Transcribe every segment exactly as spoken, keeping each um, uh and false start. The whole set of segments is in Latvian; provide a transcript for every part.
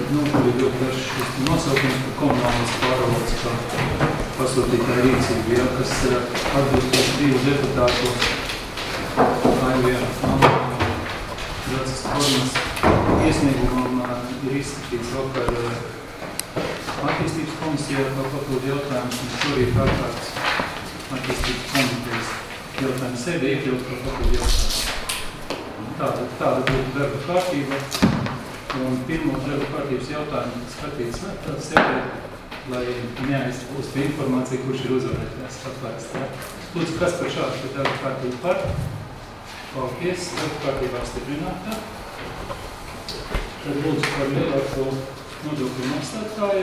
nu, tur ir ļoti dažs šis nosaukums par komunālas pārvaldes kā pasūtītāja rīcību, ja, kas atbilstoši divu deputātu Aivija Gracas formas iesniegumam ir izskatīts vēl par attīstības komisijā kā papildu jautājums, un šorīt ārkārtas attīstības komitejas jautājumu sevi iekļaut kā papildu jautājumu. Tāda, tāda būtu darba kārtība, un pirmo darba kārtības jautājumu skatīts tāds sevi, lai neaizpūstu informāciju, kurš ir uzvarētājs atvērst. Lūdzu, kas par šādu darba kārtību par? Paldies, darba kārtībā stiprinātā. Tad lūdzu par lielāko nodokļu maksātāju.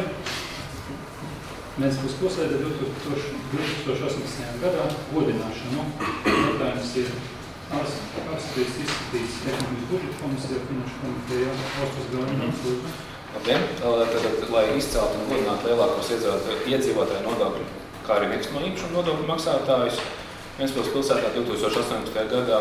Mēs būs pusēdā divi tūkstoši astoņdesmitajā gadā godināšanu. Jautājums ir apspriest izskatīts ekonomikas budžeta komisijā, finanšu komitejā, valsts galvenās lūdzu. Labdien! Tad, lai izceltu un godinātu lielākos iedzīvotāju nodokļu, kā arī nekustamā īpašuma nodokļu maksātājus, Ventspils pilsētā divi tūkstoši astoņdesmitajā gadā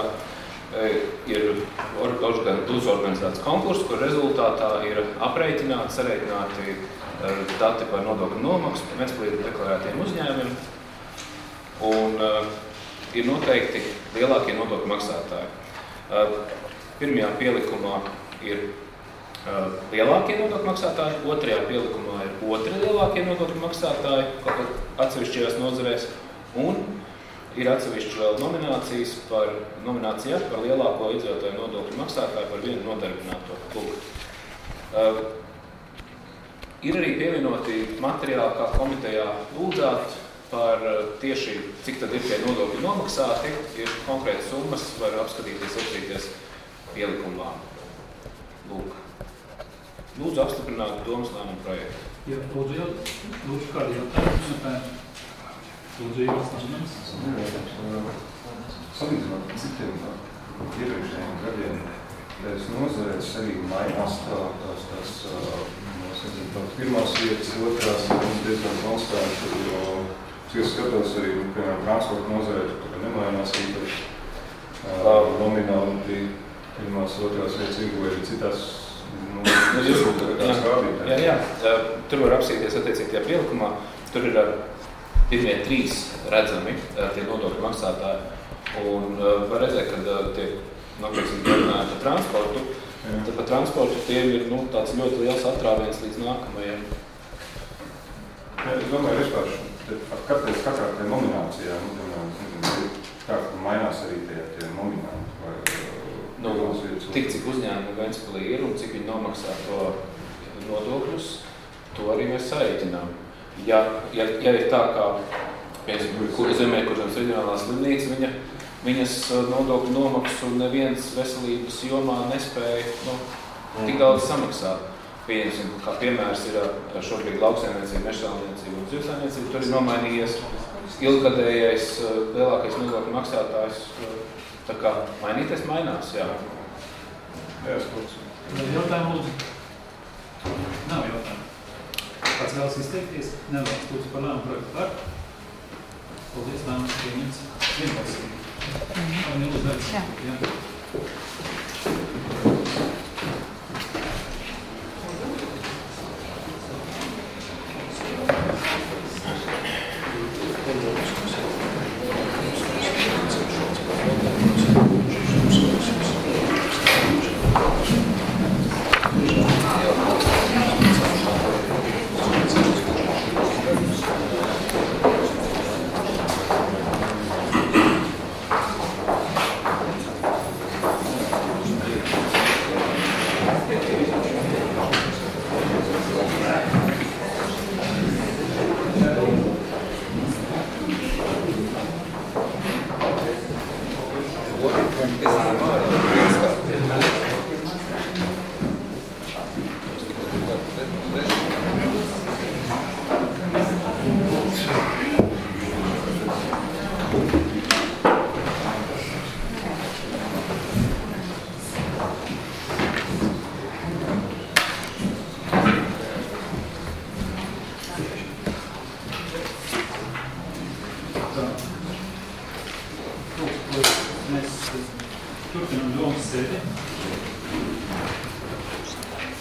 ir uzorganizēts konkurss, kur rezultātā ir aprēķināti, sareiķināti dati par nodokļu nomaksu Ventspilī deklarētiem uzņēmumiem un uh, ir noteikti lielākie nodokļu maksātāji. Uh, pirmajā pielikumā ir uh, lielākie nodokļu maksātāji, otrajā pielikumā ir otri lielākie nodokļu maksātāji kaut kā atsevišķajās nozarēs un ir atsevišķi vēl nominācijas par, nominācijā par lielāko iedzīvotāju nodokļu maksātāju par vienu nodarbināto klubu. Uh, ir arī pievienoti materiāli, kā komitejā lūdzāt par tieši, cik tad ir tie nodokļi nomaksāti, ir konkrētas summas, var apskatīties, apskatīties pielikumā. Lūk. Lūdzu apstiprināt domas lēmumu projektu. Jā, lūdzu, jau, lūdzu kādi jautājumi? Lūdzu, ievēstājums. Salīdzinot citiem iepriekšējiem gadiem, pēc nozarēs arī mainās tā, tās, tās, tās, tās pirmās vietas, otrās ir diezgan konstanti, jo es skatos arī, piemēram, transporta nozarē, tur nemainās īpaši uh, nomināli pirmās, otrās vietas ieguvēja arī citās, nu, iesūta tās rādītāji. Jā, jā, tur var apsīties attiecīgi tajā pielikumā, tur ir pirmie trīs redzami tie nodokļu maksātāji, un var redzēt, ka tiek, nopieksim, runājot par transportu, jā. Tad par transportu tiem ir, nu, tāds ļoti liels atrāviens līdz nākamajiem. Jā, es domāju, vispār, kāpēc katrā tie nominācijā, nu, nezinu, kā mainās arī tie, tie nominanti vai nu, tik, cik uzņēmumi Ventspilī ir un cik viņi nomaksā to nodokļus, to arī mēs sareiķinām. Ja, ja, ja ir tā kā, piemēram, kur zemē, kurams reģionālā slimnīca, viņa, viņas nodokļu nomaksu neviens veselības jomā nespēja, nu, tik daudz samaksāt. Pieņemsim, kā piemērs ir šobrīd lauksaimniecība, mežsaimniecība un zivsaimniecība, tur ir nomainījies ilgadējais lielākais nodokļu maksātājs, tā kā mainīties mainās, jā. Jā, skūts. Jautājumu lūdzu? Nav jautājumu. Kāds vēlas izteikties? Nevēlas lūdzu par lēmumu projektu par? Paldies, lēmums pieņemts. Vienbalsīgi. Mm-hmm. Lūdzu, vērts. Jā. Jā.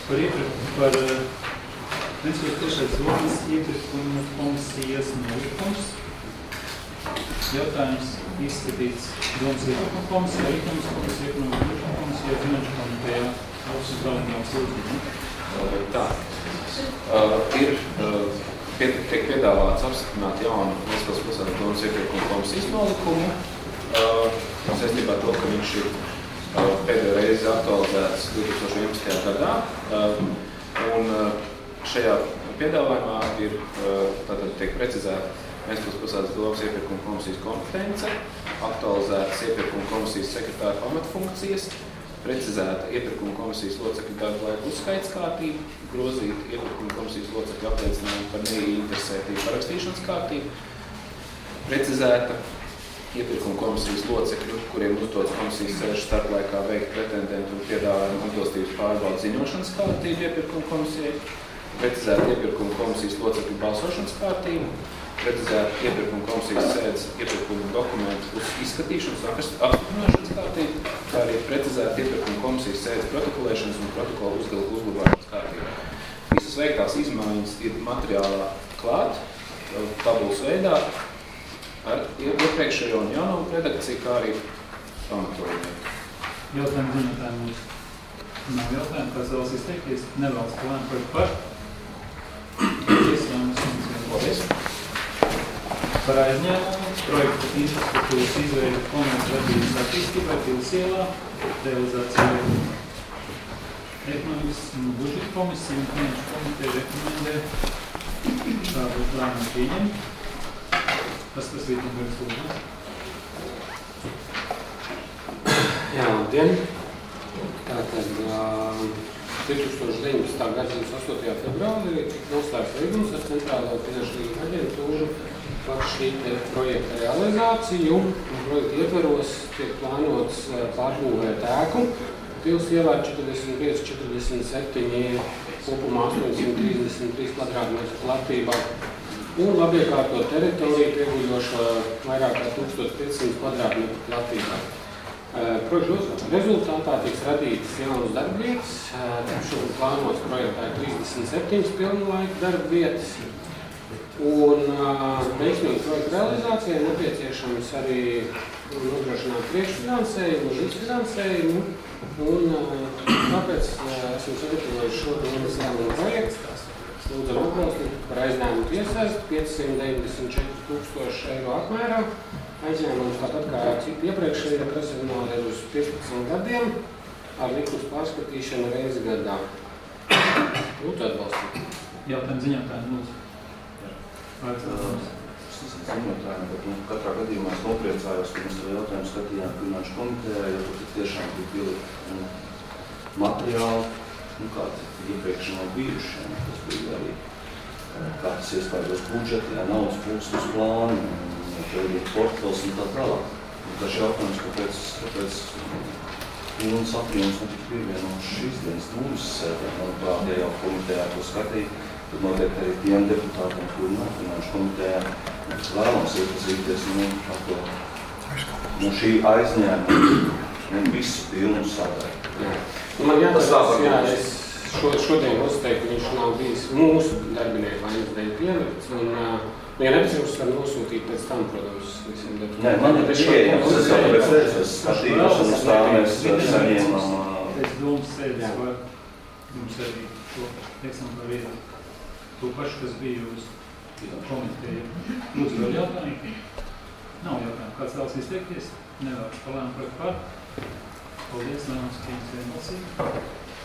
Par iepirkumu, par Ventspils pilsētas domas iepirkumu komisijas nolikums. Jautājums izskatīts domas iepirkumu komisijā, Rīkums komisijā, ekonomikas komisijā, finanšu komitejā, valsts galvenās lūdzību. Tā. Uh, ir uh, piet, tiek piedāvāts apstiprināt jaunu Ventspils pilsētas domas iepirkumu komisijas nolikumu. Uh, saistībā ar to, ka viņš ir uh, pēdējo reizi aktualizēts divi tūkstoši vienpadsmitajā gadā. Uh, un uh, šajā piedāvājumā ir uh, tātad tiek precizēta Ventspils pilsētas domas iepirkuma komisijas kompetence, aktualizētas iepirkuma komisijas sekretāra pamatfunkcijas, precizēta iepirkuma komisijas locekļu darba laika uzskaits kārtība, grozīt iepirkuma komisijas locekļu apliecinājumu par neinteresētību parakstīšanas kārtību, precizēta iepirkuma komisijas locekļu, kuriem uzdots komisijas sēžu starplaikā veikt pretendentu un piedāvājumu atbilstības pārbaudas ziņošanas kārtību iepirkuma komisijai, precizēta iepirkuma komisijas locekļu balsošanas kārtību, precizēta iepirkuma komisijas sēdes iepirkuma dokumentu uz izskatīšanas un apstiprināšanas kārtību, kā arī precizēta iepirkuma komisijas sēdes protokolēšanas un protokolu uzglabāšanas kārtību. Visas veiktās izmaiņas ir materiālā klāt, tabulas veidā, ar iepriekšējo un jauno redakciju, kā arī pamatojumiem. Jautājumu ziņotājiem mums nav jautājumu, kāds vēlas izteikties, nevēlas plānu par par. Paldies, Paldies. Par aizņēmumu projektu infrastruktūras izveidi komerces darbības attīstībai Pilsielā, realizācijai ekonomikas un budžeta komisija un finanšu komiteja rekomendē šādu plānu pieņemt. Tas, kas Vītenbergs lūdzu. Jā, labdien. Tātad divi tūkstoši deviņpadsmitā gada divdesmit astotajā februārī noslēgts līgums ar Centrālo finanšu līgumu aģentūru par šī projekta realizāciju. Projekta ietvaros tiek plānots pārbūvēt ēku. Pils ielā četrdesmit pieci četrdesmit septiņi, kopumā astoņsimt trīsdesmit trīs kvadrātmetru platībā. Un labiekārtot teritoriju pieguļošo vairāk kā tūkstoš piecsimt kvadrātmetru platībā. Projekta rezultātā tiks radītas jaunas darbvietas. Šobrīd plānots projektā ir trīsdesmit septiņas pilnu laika darbvietas. Un veiksmīgi projekta realizācijai nepieciešams arī nodrošināt priekšfinansējumu, līdzfinansējumu. Un tāpēc esam sagatavojuši šo finansējumu projektu. Lūdzam atbalstīt par aizņēmumu piesaisti piecsimt deviņdesmit četri tūkstoši eiro apmērā. Aizņēmums tāpat kā citi iepriekšējie profesionāli ir uz piecpadsmit gadiem ar likums pārskatīšanu reizi gadā. Lūdzu atbalstīt. Jautājumu ziņotājiem lūdzu. Ziņotājiem, bet nu, katrā gadījumā es nopriecājos, ka mēs to jautājumu skatījām finanšu komitejā, jo tur tiešām bija pielikt nu, materiāli, nu, kādi iepriekš nav bijuši. Tas bija arī kāds iespējos budžeti, jā, naudas pūkstus plāni, un portfels un tā tālāk. Un tas jautājums, kāpēc, kāpēc pilnas apjums netika pievienots šīs dienas tūras sēdēm. Manuprāt, ja jau komitejā to skatīja, tad noteikti arī tiem deputātiem, kuri nav finanšu komitejā, vēlams iepazīties nu, ar to no šī aizņēmuma visu pilnu sadaļu. Man jāatcerās, jā, es šo, šodien uzteiktu, viņš nav bijis mūsu darbinieku vainas dēļ pielikts. Un, ja nepieciešams, var nosūtīt pēc tam, protams, visiem deputātiem. Nē, man ir pieejams, es jau pēc reizes skatījos, un uz tā mēs saņēmām. Pēc domas sēdes var jums arī to eksemplāru iedot. To pašu, kas bija uz komiteju. Lūdzu, vēl jautājumu? Nav jautājumu. Kāds vēlas izteikties? Nevēlas palēmu projektu par. Paldies, nāmas pieņas vienbalsīgi.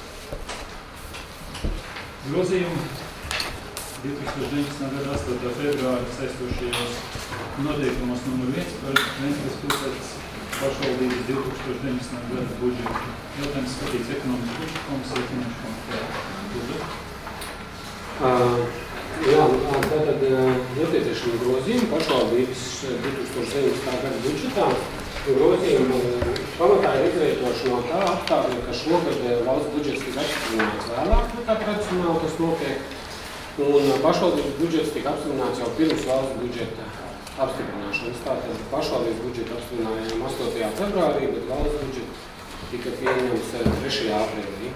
Grozījumi divi tūkstoši deviņpadsmitā gada astotajā februārī saistošajos noteikumos numur viens par Ventspils pilsētas pašvaldības divi tūkstoši deviņpadsmitā gada budžetu. Jautājums skatīts ekonomikas budžeta komisija finanšu komitejā. Lūdzu. Uh, jā, tātad nepieciešami grozījumi pašvaldības divi tūkstoši deviņpadsmitā gada budžetā. Grozījumi pamatā ir izvietoši no tā apstākļa, ka šogad valsts budžets tika apstiprināts vēlāk, nekā tradicionāli tas notiek. Un pašvaldības budžets tika apstiprināts jau pirms valsts budžeta apstiprināšanas. Tātad pašvaldības budžetu apstiprinājām astotajā februārī, bet valsts budžets tika pieņemts trešajā aprīlī.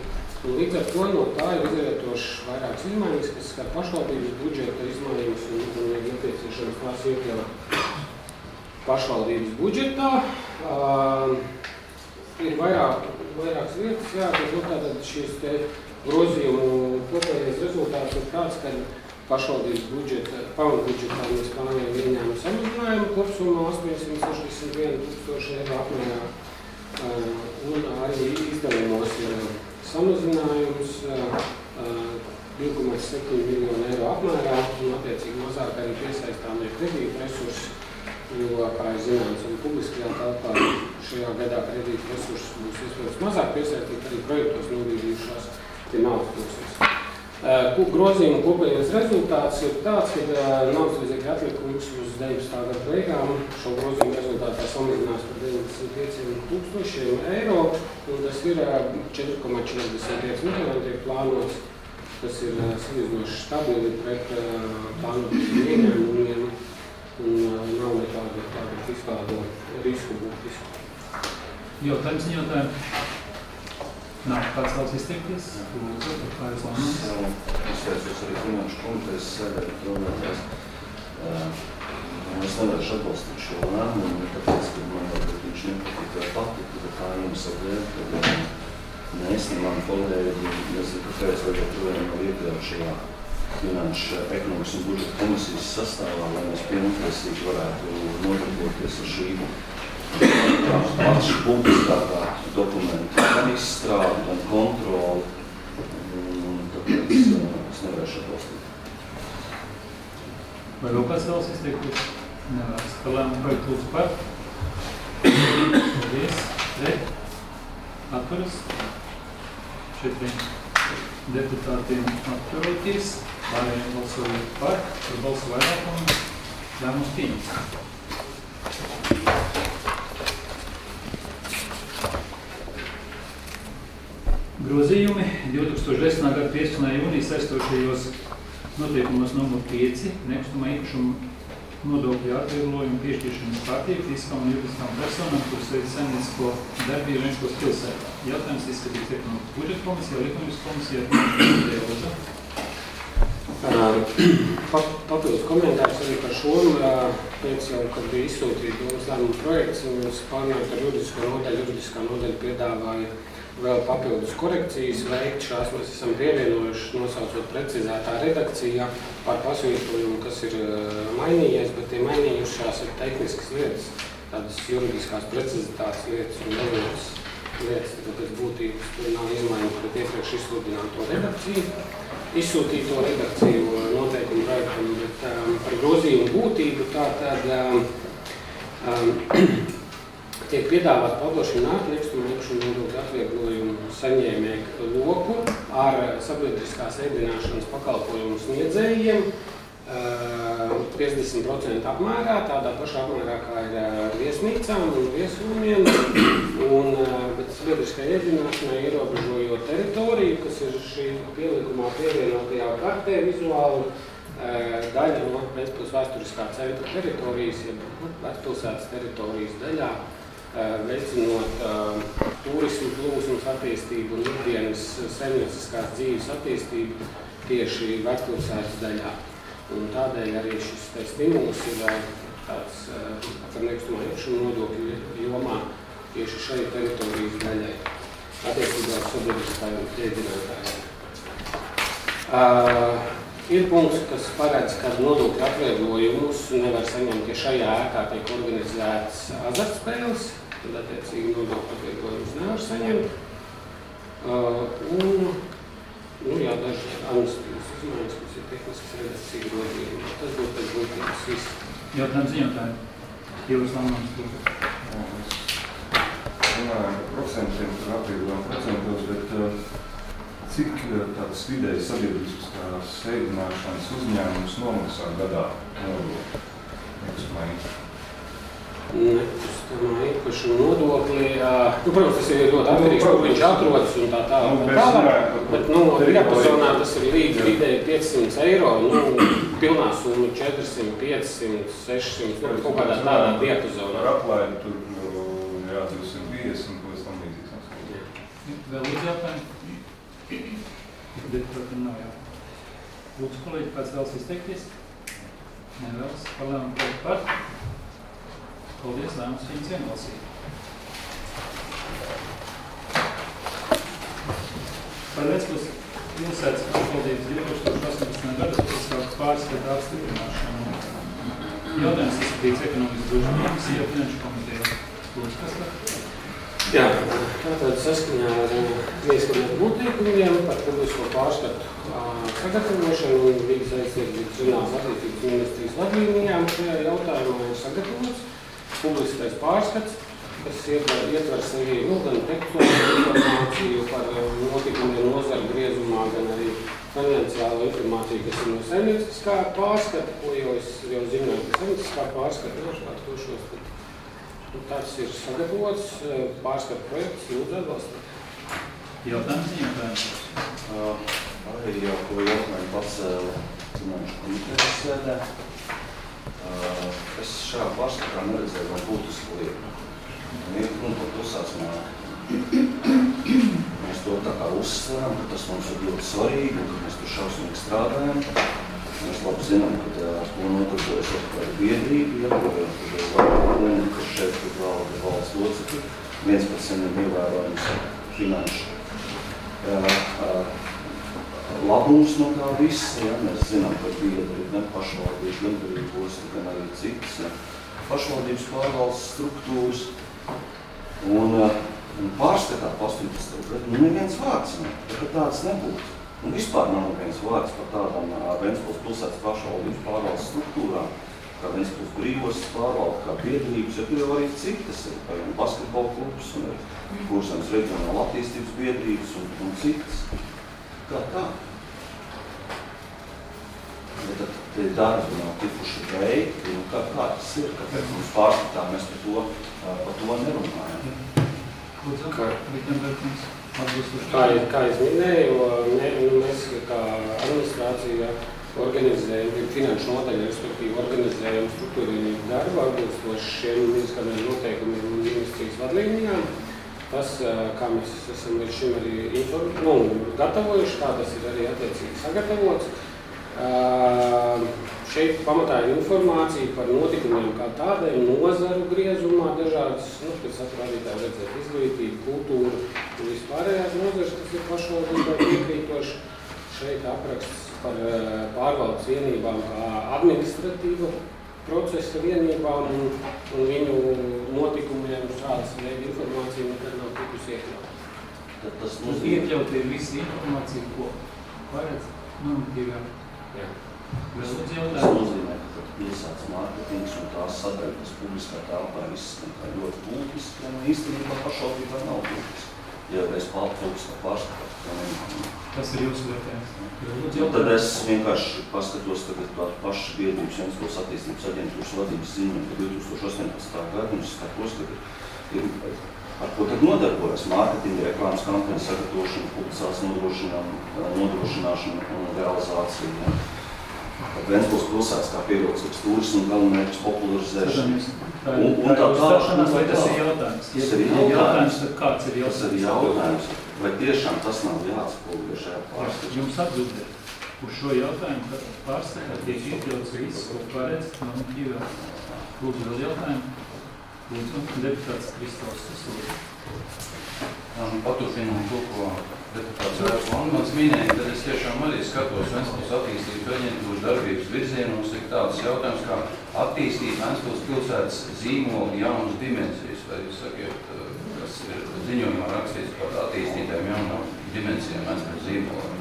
Un līdz ar to no tā ir izrietoši vairākas izmaiņas, kas skar pašvaldības budžeta izmaiņas un, un ir nepieciešams tās iekļaut pašvaldības budžetā. Uh, ir vairāk, vairākas lietas, jā, bet nu, tātad šīs te grozījumu kopējais rezultāts ir tāds, ka pašvaldības budžeta, pamatu budžetā mēs plānojam ieņēmumu samazinājumu kopsumā astoņsimt sešdesmit vienu tūkstošu eiro apmērā. Uh, un arī izdevumos ir samazinājums uh, divi komats septiņi miljonu eiro apmērā un attiecīgi mazāk arī piesaistāmie kredīta resursi, jo, kā ir zināms, un publiskajā telpā šajā gadā kredīta resursi būs iespējams mazāk piesaistīt arī projektos novirzījušās tie naudas puses. Uh, grozījuma kopējais rezultāts ir tāds, ka uh, naudas līdzekļu atlikums uz deviņdesmitā gada beigām šo grozījumu rezultātā samazinās par deviņdesmit pieciem tūkstošiem eiro, un tas ir uh, četri komats četrdesmit pieci miljoni tiek plānots, kas ir uh, salīdzinoši stabili pret uh, plānotajiem ieņēmumiem un uh, nav nekādu tādu fiskālo risku būtisku. Jautājums ziņotājiem. Nav kāds vēlas izteikties? Lūdzu, kā jūs lēmums? Es teicos arī finanšu komitejas sēdē, bet runātājs. Es nevarēšu atbalstīt šo lēmumu, ne tāpēc, ka man varbūt viņš nepatīk vai patika, bet tā jums atliek, ka mēs, ne mani kolēģi, nezinu, kāpēc vai joprojām nav iekļaut šajā finanšu ekonomikas un budžeta komisijas sastāvā, lai mēs pilntiesīgi varētu nodarboties ar šīm pats publiskākā dokumenta gan izstrādi, gan kontroli, un tāpēc es nevarēšu atbalstīt. Vai vēl kāds vēlas izteikties? Nevēlas. Par lēmumu projektu lūdzu par. Paldies. Pret. Atturas. Četriem deputātiem atturoties. Pārējiem balsojot par. Par balsu vairākumu. Lēmums pieņems. Grozījumi divtūkstoš desmitā gada piecpadsmitā jūnija saistošajos noteikumos numur pieci nekustamā īpašuma nodokļu atvieglojumu piešķiršanas kārtību fiskām un juridiskām personām, kuras veic saimniecisko darbību Renčkos pilsētā. Jautājums izskatīts ekonomikas budžeta komisijā, likumības komisijā, Lūdzu. Papildus komentārs arī par šo, pēc jau, kad bija izsūtīta domas lēmuma projekts, un mēs pārnājot ar juridisko nodaļu, juridiskā nodaļa piedāvāja vēl papildus korekcijas veikt. Šās mēs esam pievienojuši, nosaucot precizētā redakcijā par pasvītrojumu, kas ir mainījies, bet tie mainījušās ir tehniskas lietas, tādas juridiskās precizitātes lietas un nevienās lietas, tad pēc būtības tur nav izmaiņas pret iepriekš izsludināto redakciju, izsūtīto redakciju noteikumu projektam, bet um, par grozījumu būtību tā tad um, um, tiek piedāvāt paplašināt nekustamā īpašuma nodokļu atvieglojumu saņēmēju loku ar sabiedriskās ēdināšanas pakalpojumu sniedzējiem uh, piecdesmit procentu apmērā, tādā pašā apmērā kā ir uh, viesnīcām un viesrūmiem, un, uh, bet sabiedriskai ēdināšanai ierobežojot teritoriju, kas ir šī pielikumā pievienotajā kartē vizuāli, uh, daļa no Ventspils vēsturiskā centra teritorijas, ja Ventspilsētas teritorijas daļā, veicinot uh, turismu plūsmas attīstību un ikdienas saimnieciskās dzīves attīstību tieši Ventspilsētas daļā. Un tādēļ arī šis te stimuls ir uh, tāds uh, par nekustamā īpašuma nodokļu jomā tieši šai teritorijas daļai, attiecībā uz sabiedriskajiem ēdinātājiem. Uh, ir punkts, kas paredz, ka nodokļu atvieglojumus nevar saņemt, ja šajā ēkā tiek organizētas azartspēles, tad attiecīgi nodokļu atvieglojumus nevar saņemt. Uh, un, nu jā, daži administratīvas izmaiņas, kas ir tehniskas redakcija grozījumi. Tas būtu pēc būtības viss. Jautājums ziņotājiem. Jūs lēmums būtu. Es runāju par procentiem, par atvieglojumu procentos, bet uh, cik tādas vidēji sabiedriskās ēdināšanas uzņēmumus nomaksā gadā nodokļu? Nekustamā īpašuma. Nekustamā īpašuma nodokļi, nu, protams, tas ir ļoti atkarīgs, kur viņš atrodas un tā tālāk. Nu, tālāk, bet, nu, diapazonā tas ir līdz vidēji piecsimt eiro, nu, pilnā summa četrsimt, piecsimt, sešsimt, nu, kaut kādā tādā diapazonā. Ar aplaidi tur, jā, divsimt piecdesmit, ko es tam līdzīgs. Vēl līdz jautājumu? Deputātiem nav jāpār. Lūdzu, kolēģi, kāds vēlas izteikties? Nevēlas par lēmumu projektu par. Paldies, lēmums viņam vienbalsīgi. Par Ventspils pilsētas pašvaldības divi tūkstoši astoņpadsmitā gada pilsētas pārskatu apstiprināšanu. Jautājums izskatīts ekonomikas budžeta komisijā finanšu komitejā. Lūdzu, kas tā? Jā, tātad saskaņā ar ieskanētu noteikumiem par publisko pārskatu sagatavošanu un Rīgas aizsardzības zinātnes attīstības ministrijas vadlīnijām šajā jautājumā ir sagatavots publiskais pārskats, kas ietver, ietver sevi nu, gan tekstuālu informāciju par notikumiem nozaru griezumā, gan arī finansiālu informāciju, kas ir no saimnieciskā pārskata, ko jau es jau zināju, ka saimnieciskā pārskata ir atkošos. Tas ir sagatavots pārskatu projekts, lūdzu atbalstīt. Jautājums viņam jautājums? Arī jau, ko jautājumu pacēla finanšu komitejas sēdē. Es šajā pārskatā neredzēju vēl būtisku lietu. Ir runa par pilsētas. Mēs to tā kā uzsveram, ka tas mums ir ļoti svarīgi, un ka mēs tur šausmīgi strādājam. Mēs labi zinām, ka to notarbojas ar biedrību, ja, ka, ka šeit ir valda valsts locekļi, viens par saviem ievērojums finanšu labums no tā visa. Ja. Mēs zinām, ka biedri gan pašvaldības, gan brīvos, gan arī citas ja. Pašvaldības pārvaldes struktūras. Un, un pārskatā pastoņpadsmitā gadu, nu neviens vārds ne, ka tāds nebūtu. Un vispār nav neviens vārds par tādām Ventspils pilsētas pašvaldības pārvaldes struktūrām, kā Ventspils brīvos pārvalde, kā biedrības, jo tur jau arī citas ir, kā jau basketbola klubs un Kursams reģionāla attīstības biedrības un, un citas. Kā tā? Ja tad tie darbi nav tikuši veikti, un kā, kā tas ir, kāpēc mums pārskatā mēs par to, par to nerunājam. Lūdzu, kā Vitņemberkums atbilstoši? Kā, kā es minēju, ne, nu, mēs kā administrācija organizējam, finanšu notaļa, respektīvi organizējam struktūrīnību darbu, atbilstoši šiem izskanējiem noteikumiem un ministrijas vadlīnijām. Tas, kā mēs esam līdz šim arī inform, nu, gatavojuši, kā tas ir arī attiecīgi sagatavots. Uh, šeit pamatā ir informācija par notikumiem kā tādiem, nozaru griezumā, dažādas, nu, pēc atrādītāji redzēt, izglītību, kultūru un vispārējās nozares, kas ir pašvaldībā piekrītoši. Šeit apraksts par uh, pārvaldes vienībām kā administratīva procesa vienībām un, un viņu notikumiem šādas veida informācija nekad nav tikusi iekļaut. Tad tas nozīmē... Iekļaut ir visi informācija, ko paredz normatīvā. Jā. Tas nozīmē, ka pilsētas mārketings un tās sadaļa, kas publiskā telpā izskan kā ļoti būtiski, un īstenībā pašvaldībā nav būtiski. Ja reiz publiskā pārskatāt, kā nemā. Tas ir jūsu vērtējums. Nu, tad es vienkārši paskatos tagad tā paša biedrības Ventspils attīstības aģentūras vadības ziņu par divi tūkstoši astoņpadsmitā gadu, un es skatos, ka ir, ar ko tad nodarbojas mārketinga, reklāmas kampaņas sagatavošana, publicitātes nodrošināšana un realizācija. Ja. Ventspils pilsētas kā pievilcīgs turismu galvenmērķis popularizēšana. Tā ir un, un tā uzstāšanās, vai tas ir jautājums? Tas ir jautājums. jautājums, tad kāds ir jautājums? Tas ir jautājums. Vai tiešām tas nav jāatspoguļo šajā pārskatā? Jums atbildēt uz šo jautājumu, ka pārskatā tiek iekļauts viss, ko paredz normatīvā. Lūdzu, vēl jautājumu. Lūdzu, deputāts Kristovs Susūri. Paturpinām to, ko deputāts Rērs Langmans minēja, tad es tiešām arī skatos Ventspils attīstības aģentūras darbības virzienos, ir tāds jautājums, kā attīstīt Ventspils pilsētas zīmolu jaunas dimensijas, vai jūs sakiet, kas ir ziņojumā rakstīts par attīstītēm jaunām dimensijām Ventspils zīmoliem?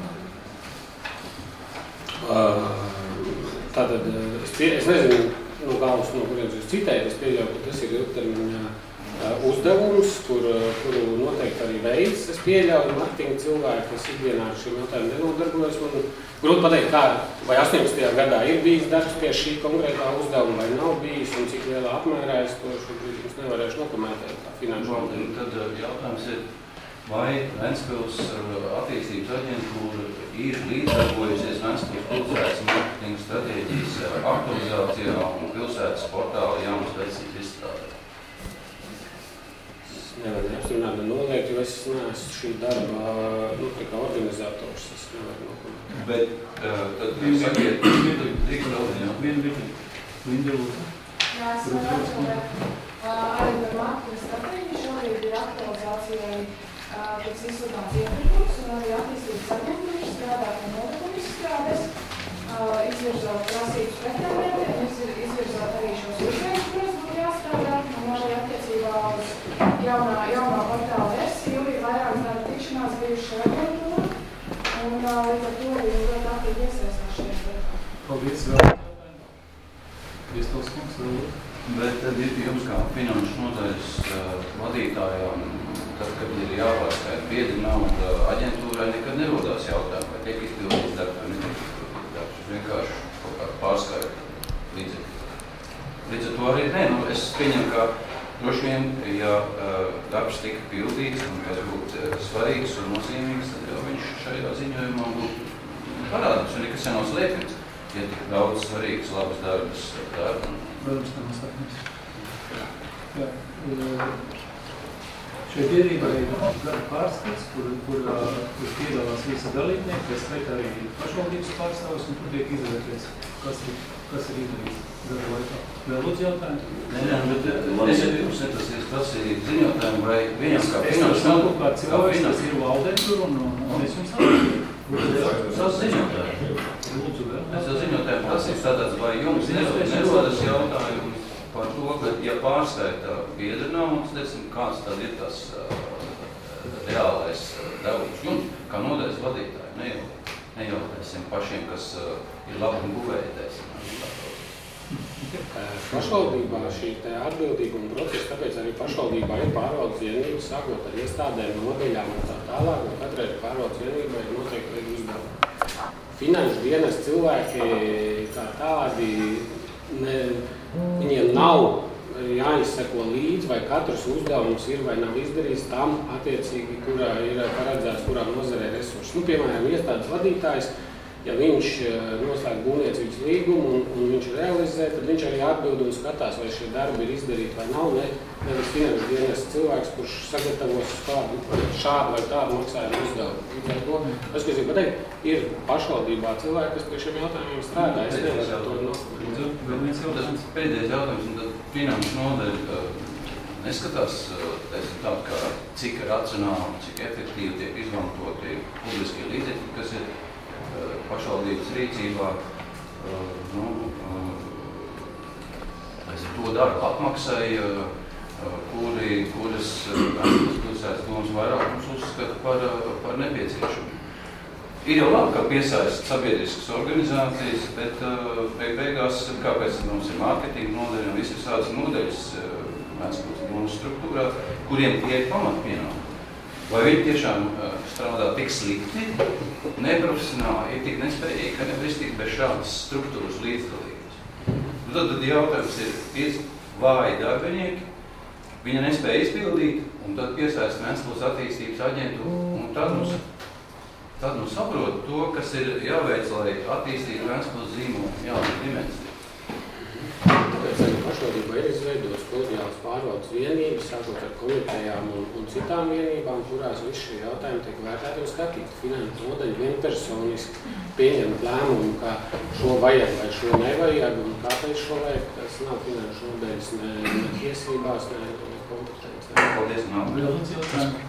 Uh, tātad, es, pie, es nezinu, no galvas, no kurienes jūs citējat, es pieļauju, ka tas ir ilgtermiņā uzdevums, kur, kuru noteikti arī veids. Es pieļauju marketinga cilvēki, kas ikdienā ar šiem jautājumiem nenodarbojas. Man grūti pateikt, kā vai astoņpadsmitajā gadā ir bijis darbs pie šī konkrētā uzdevuma, vai nav bijis, un cik lielā apmērā es to šobrīd jums nevarēšu nokomentēt kā finanšu valdību. Tad jautājums ir, vai Ventspils attīstības aģentūra ir līdzdarbojusies Ventspils pilsētas marketinga stratēģijas aktualizācijā un pilsētas portāla jaunas versijas izstrādē? Nevar neapstiprināt, nevienādi noliegt, jo es neesmu šī darba nu, tā kā organizators, es nevaru nokomentēt. Bet uh, tad sakiet, drīkst vēl viņā? Vienu brīdi. Linda lūdzu. Jā, es varu atbildēt. Arī par marketinga stratēģiju šobrīd ir aktualizācijai tiks izsludināts iepirkums un arī attīstības aģentūras strādā pie notikumu izstrādes, izvirzot prasības pretendentiem, izvirzot arī šos uzreiz, kuras būtu jāstrādā, un arī attiecībā uz jaunā, jaunā portāla versiju ir vairākas darba tikšanās bijušas ar aģentūru, un līdz ar to arī ļoti aktīvi iesaistās šajā darbā. Paldies vēl. Viestos kungs vēl. Bet tad ir jums kā finanšu nodaļas uh, vadītājām, tad, kad ir jāpārskaita biedri nauda aģentūrai, nekad nerodās jautājumu, vai tiek izpildīts darbs, vai netiek izpildīts darbs. Vienkārši kaut kā pārskaita līdzekļi. Līdz ar to arī nē, nu, es pieņemu, ka droši vien, ja uh, darbs tika pildīts un kas būtu uh, svarīgs un nozīmīgs, tad jau viņš šajā ziņojumā būtu parādīts, un nekas jau nav slēpjams. Ja tik daudz svarīgas, labas darbas darba. Protams, ka mēs stāpnēs. Jā. Šai biedrībai ir gada pārskats, kur, kur, kur piedalās visi dalībnieki, kas skaitā arī pašvaldības pārstāvis, un tur tiek izvērtēts, kas ir, kas ir izdarīts gada laikā. Vēl lūdzu jautājumu? Nē, nē, bet es jau jums neprasīju prasīt ziņotājumu, vai vienam kā finanšu... Es nav kaut kā cilvēks, kas ir valdē tur, un, un es jums atbildēju. Savs ziņotāju. Lūdzu vēl. Es jau ziņotāju prasīju, tātad, vai jums nerodas jautājums par to, ka, ja pārskaita biedra naudas, teiksim, kāds tad ir tas uh, reālais uh, devums jums, kā nodaļas vadītāji, ne jau, ne jau teiksim, pašiem, kas uh, ir labi un guvēji, teiksim. Pašvaldībā šī atbildīguma procesa, tāpēc arī pašvaldībā ir pārvaldes vienības, sākot ar iestādēm, nodaļām un tā tālāk, un katrai pārvaldes vienībai ir noteikti veidi uzdevumi. Finanšu dienas cilvēki kā tādi, ne, viņiem nav jāizseko līdzi, vai katrs uzdevums ir vai nav izdarījis tam attiecīgi, kurā ir paredzēts, kurā nozarē resursi. Nu, piemēram, iestādes vadītājs, ja viņš noslēg būvniecības līgumu un, un viņš realizē, tad viņš arī atbild un skatās, vai šie darbi ir izdarīti vai nav. Ne, nevis finanšu dienas cilvēks, kurš sagatavos kādu šādu vai tādu maksājumu uzdevumu. Tas, kas ir pateikt, ir pašvaldībā cilvēki, kas pie šiem jautājumiem strādā. Es nevaru to noskaidrot. Pēdējais jautājums, un tad finanšu nodaļa neskatās teiksim, tā, kā cik racionāli, cik efektīvi tiek izmantoti publiskie līdzekļi, kas ir pašvaldības rīcībā, nu, es to darbu apmaksai, kuri, kuras pilsētas domas vairākums uzskata par, par nepieciešamu. Ir jau labi, ka piesaist sabiedriskas organizācijas, bet beig beigās, kāpēc mums ir mārketinga nodaļa un visas tādas nodaļas Ventspils domas struktūrā, kuriem tie ir pamatpienākumi. Vai viņi tiešām uh, strādā tik slikti, neprofesionāli, ir tik nespējīgi, ka nevar iztikt bez šādas struktūras līdzdalības. Nu, tad, tad jautājums ir, ir vāji darbinieki, viņa nespēja izpildīt, un tad piesaist Ventspils attīstības aģentūru, un tad mums, tad mums saprot to, kas ir jāveic, lai attīstītu Ventspils zīmolu jaunu dimensiju. Tāpēc arī pašvaldībā ir izveidotas kolēģiālas pārvaldes vienības, sākot ar komitejām un, un citām vienībām, kurās visi šie jautājumi tiek vērtēti un skatīti. Finanšu nodaļa vienpersoniski pieņemt lēmumu, kā šo vajag vai šo nevajag, un kāpēc šo vajag, tas nav finanšu nodaļas ne, ne tiesībās, ne, ne kompetences. Paldies, nav. Vēl viens jautājums.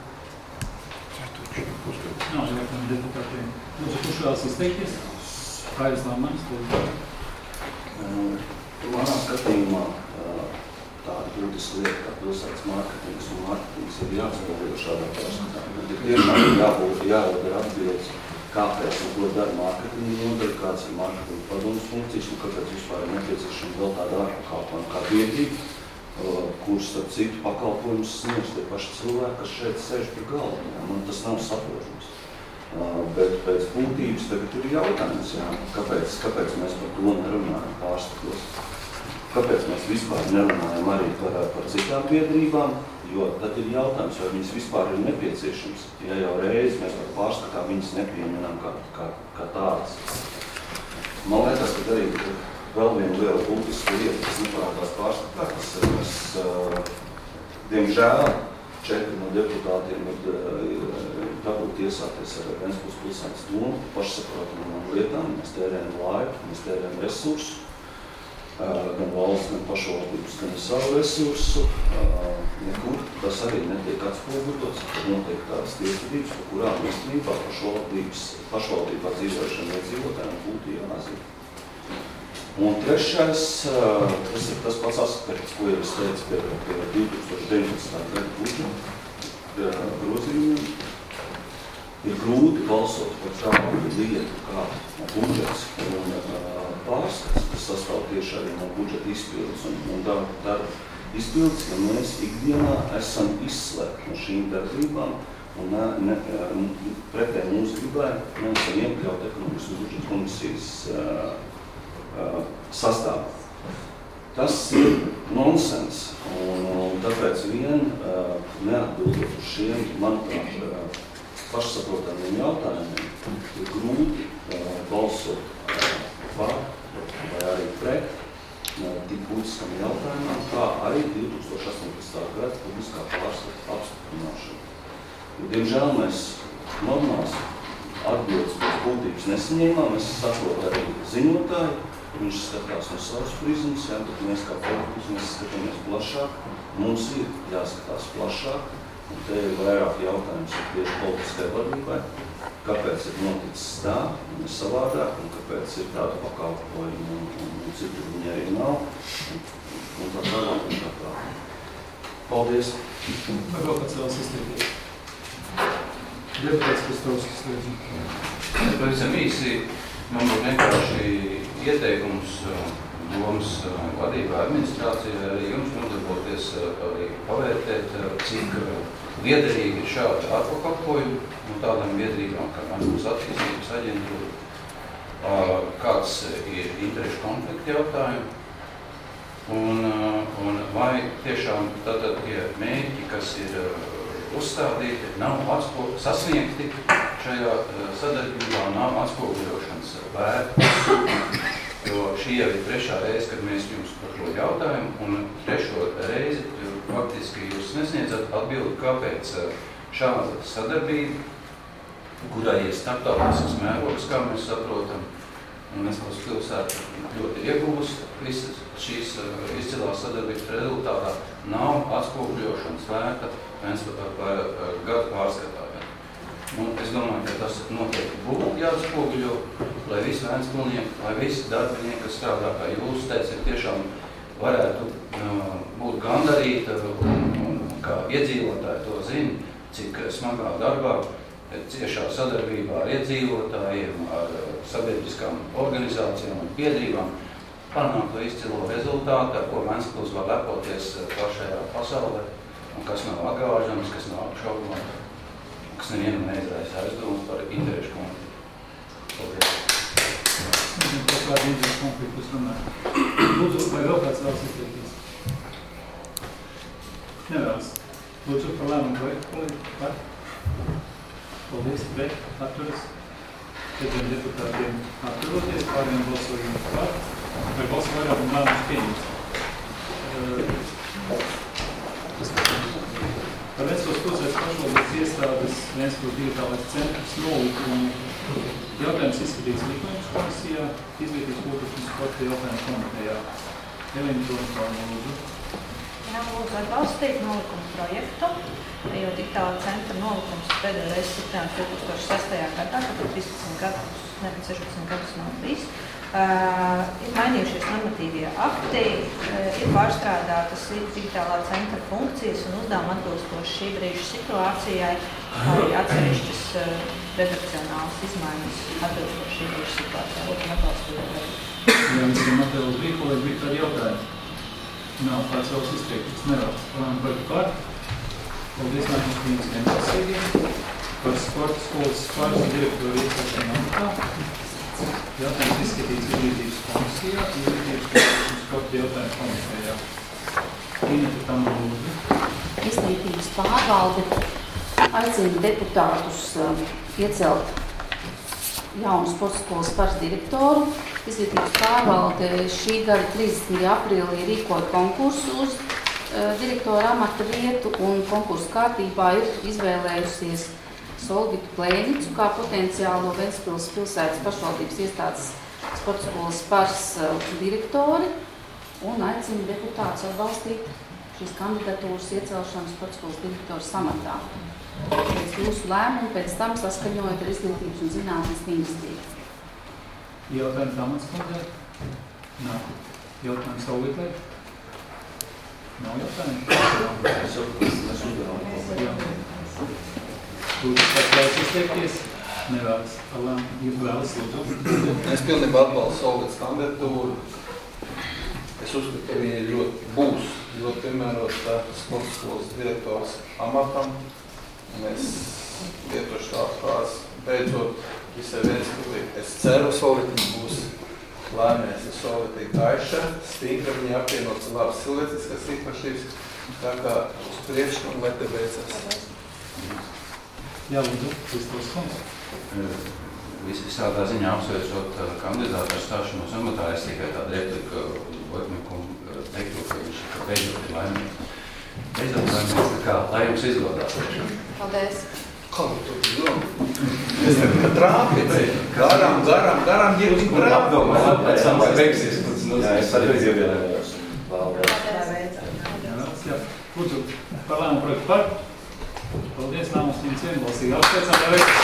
Nav jautājumu deputātiem. Lūdzu, kurš vēlas izteikties? Kājas Lamanis, lūdzu. Manā skatījumā tāda būtiska lieta, kā pilsētas mārketings un mārketings ir jāuzskatīt šādā pārskatā. Ir tiešām jābūt, jābūt atbildes, kāpēc un ko dara mārketinga nodaļa, kāds ir mārketinga padomas funkcijas un kāpēc vispār ir nepieciešama vēl tāda ārpakalpojuma kā biedrība, kurš ar citu pakalpojumus sniegs tie paši cilvēki, kas šeit sēž pie galda. Man tas nav saprotams. Bet pēc būtības tagad ir jautājums, jā, kāpēc, kāpēc mēs par to nerunājam pārskatos. Kāpēc mēs vispār nerunājam arī par, par citām biedrībām, jo tad ir jautājums, vai viņas vispār ir nepieciešams. Ja jau reizi mēs par pārskatām viņas nepieminām kā, kā, kā tādas. Man liekas, ka arī vēl viena liela būtiska lieta, kas neparādās pārskatā, kas mēs, diemžēl, četri no deputātiem ir dabūt iesākties ar Ventspils pilsētas domu pašsaprotamām lietām. Mēs tērējam laiku, mēs tērējam resursu, gan valsts, gan pašvaldības, gan savu resursu. Nekur tas arī netiek atspoguļots, tad notiek tādas tiesvedības, par kurām īstenībā pašvaldībā dzīvojušiem iedzīvotājiem būtu jāzina. Un trešais, tas ir tas pats aspekts, ko jau es teicu pie, pie divi tūkstoši deviņpadsmitā gada budžeta grozījumiem. Ir grūti balsot par tādu lietu kā budžets un pārskats, kas sastāv tieši arī no budžeta izpildes un, un darba, darba izpildes, ja mēs ikdienā esam izslēgti no šīm darbībām un ne, ne, pretēji mūsu gribai mēs esam iekļaut ekonomiskas budžeta komisijas uh, uh, sastāvā. Tas ir nonsens, un, un tāpēc vien uh, neatbildot uz šiem, manuprāt, uh, pašsaprotamiem jautājumiem, ir grūti uh, balsot uh, par vai arī pret uh, tik būtiskam jautājumam, kā arī divi tūkstoši astoņpadsmitā gada publiskā pārskata apstiprināšana. Jo, diemžēl mēs normāls atbildes pēc būtības nesaņēmām, es saprotu arī ziņotāju, viņš skatās no savas prizmas, jā, bet mēs kā politiķis, mēs skatāmies plašāk, mums ir jāskatās plašāk, un te ir vairāk jautājums tieši politiskai vadībai, kāpēc ir noticis tā, un ir savādāk, un kāpēc ir tāda pakalpojuma, un, un, un citur viņa arī nav, un, un tā tālāk, un tā tālāk. Paldies! Vai vēl kāds vēlas izteikties? Deputāts Kristovskis, lūdzu. Pavisam īsi, man būtu vienkārši ieteikums domas vadībā administrācijā arī jums nodarboties, arī pavērtēt, cik liederīgi ir šādi ārpakalpojumi no tādām biedrībām kā Ventspils attīstības aģentūra, kāds ir interešu konflikta jautājumi un, un vai tiešām tātad tie mērķi, kas ir uzstādīti, nav atspo, sasniegti šajā sadarbībā, nav atspoguļošanas vērti. Jo šī jau ir trešā reize, kad mēs jums par to jautājam, un trešo reizi faktiski jūs nesniedzat atbildi, kāpēc šāda sadarbība, kurā ir starptautisks mērogs, kā mēs saprotam, un Ventspils pilsēta ļoti iegūst visas šīs izcilās sadarbības rezultātā, nav atspoguļošanas vērta par gadu pārskatā. Un es domāju, ka tas noteikti būtu jāatspoguļo, lai visi Ventspilnieki, lai visi darbinieki, kas strādā kā jūs teicat, tiešām varētu uh, būt gandarīti un, un kā iedzīvotāji to zina, cik smagā darbā, ciešā sadarbībā ar iedzīvotājiem, ar sabiedriskām organizācijām un biedrībām panākt to izcilo rezultātu, ar ko Ventspils var lepoties plašajā pasaulē, un kas nav agāžams, kas nav apšaubāms, kas nevienam neizraisa aizdomas par interešu konfliktu. Paldies. Nezinu, par kādu interešu konfliktu jūs runājat. Lūdzu, vai vēl kāds vēlas izteikties? Nevēlas. Lūdzu, par lēmumu projektu, kolēģi, par? Paldies, pret, atturas. Četriem deputātiem atturoties, pāriem balsojumi par. Vai balsu vairāk un lēmums pieņems? Par Ventspils pilsētas pašvaldības iestādes Ventspils digitālais centrs nolikumu jautājums izskatīts Likumības komisijā, izglītības kultūras un sporta jautājumu komitejā. Elīna Dronkalna, lūdzu. Jā, lūdzu atbalstīt nolikumu projektu, jo digitāla centra nolikums pēdējo reizi stiprināts divi tūkstoši sestajā gadā, tātad trīsdesmit gadus, nevis sešdesmit gadus nav bijis. Uh, ir mainījušies normatīvie akti, uh, ir pārstrādātas digitālā centra funkcijas un uzdevumi atbilstoši šī brīža situācijai, arī atsevišķas uh, redakcionālas izmaiņas atbilstoši šī brīža situācijai. Lūdzu, atbalstīt. Jā, visiem atbildes bija, ko bija tādi jautājumi. Nav kāds vēlas izteikties, nevēlas. Lēmumu projektu par. Paldies, nākums pieņems vienbalsīgi. Par sporta skolas pārzi direktoru iecelšanu amatā. Jautājums izskatīts izglītības komisijā, izglītības kultūras un sporta jautājumu komitejā. Ineta Tama, lūdzu. Izglītības pārvalde aicina deputātus uh, iecelt jaunu sporta skolas pārzi direktoru. Izglītības pārvalde šī gada trīsdesmitajā aprīlī rīkoja konkursu uz direktora amata vietu un konkursu kārtībā ir izvēlējusies Solvitu Klēnicu kā potenciālo Ventspils pilsētas pašvaldības iestādes sporta skolas Spars direktori un aicina deputātus atbalstīt šīs kandidatūras iecelšanu sporta skolas direktora samatā. Pēc jūsu lēmumu pēc tam saskaņojot ar Izglītības un zinātnes ministriju. Jautājums Damats kundzei? Nav. Jautājums Solvitai? Nav jautājums? Es jau mēs uzdevām. Lūdzu, kāds vēlas izteikties? Nevēlas. Alām, jūs vēlas, lūdzu? Es pilnībā atbalstu Solvitas kandidatūru. Es uzskatu, ka viņa ļoti būs ļoti piemērota sporta skolas direktors amatam. Un es lietošu tādu frāzi, beidzot, visai Ventspilī. Es ceru, Solvita būs lēmēs, ja Solvita ir gaiša, stīgra, viņa apvienot labas cilvēciskas īpašības. Tā kā uz priekšu un lai te beidzas. Jā, lūdzu, Kristos kungs. Visādā ziņā apsveicot kandidātu ar stāšanos amatā, es tikai tādu repliku Vojtniekumu teiktu, ka viņš beidzot ir laimīgs. Beidzot laimīgs, tā kā lai jums izgodās. Paldies. Kā tu tu zinu? Es tev kā trāpīt. Garām, garām, garām ģirus trāpīt. Apdomā, pēc tam vai beigsies. Jā, es arī ievēlējos. Paldies. Jā, lūdzu, par lēmumu projektu par. Paldies, lēmums viņas vienbalsīgi apsveicam, lai veic.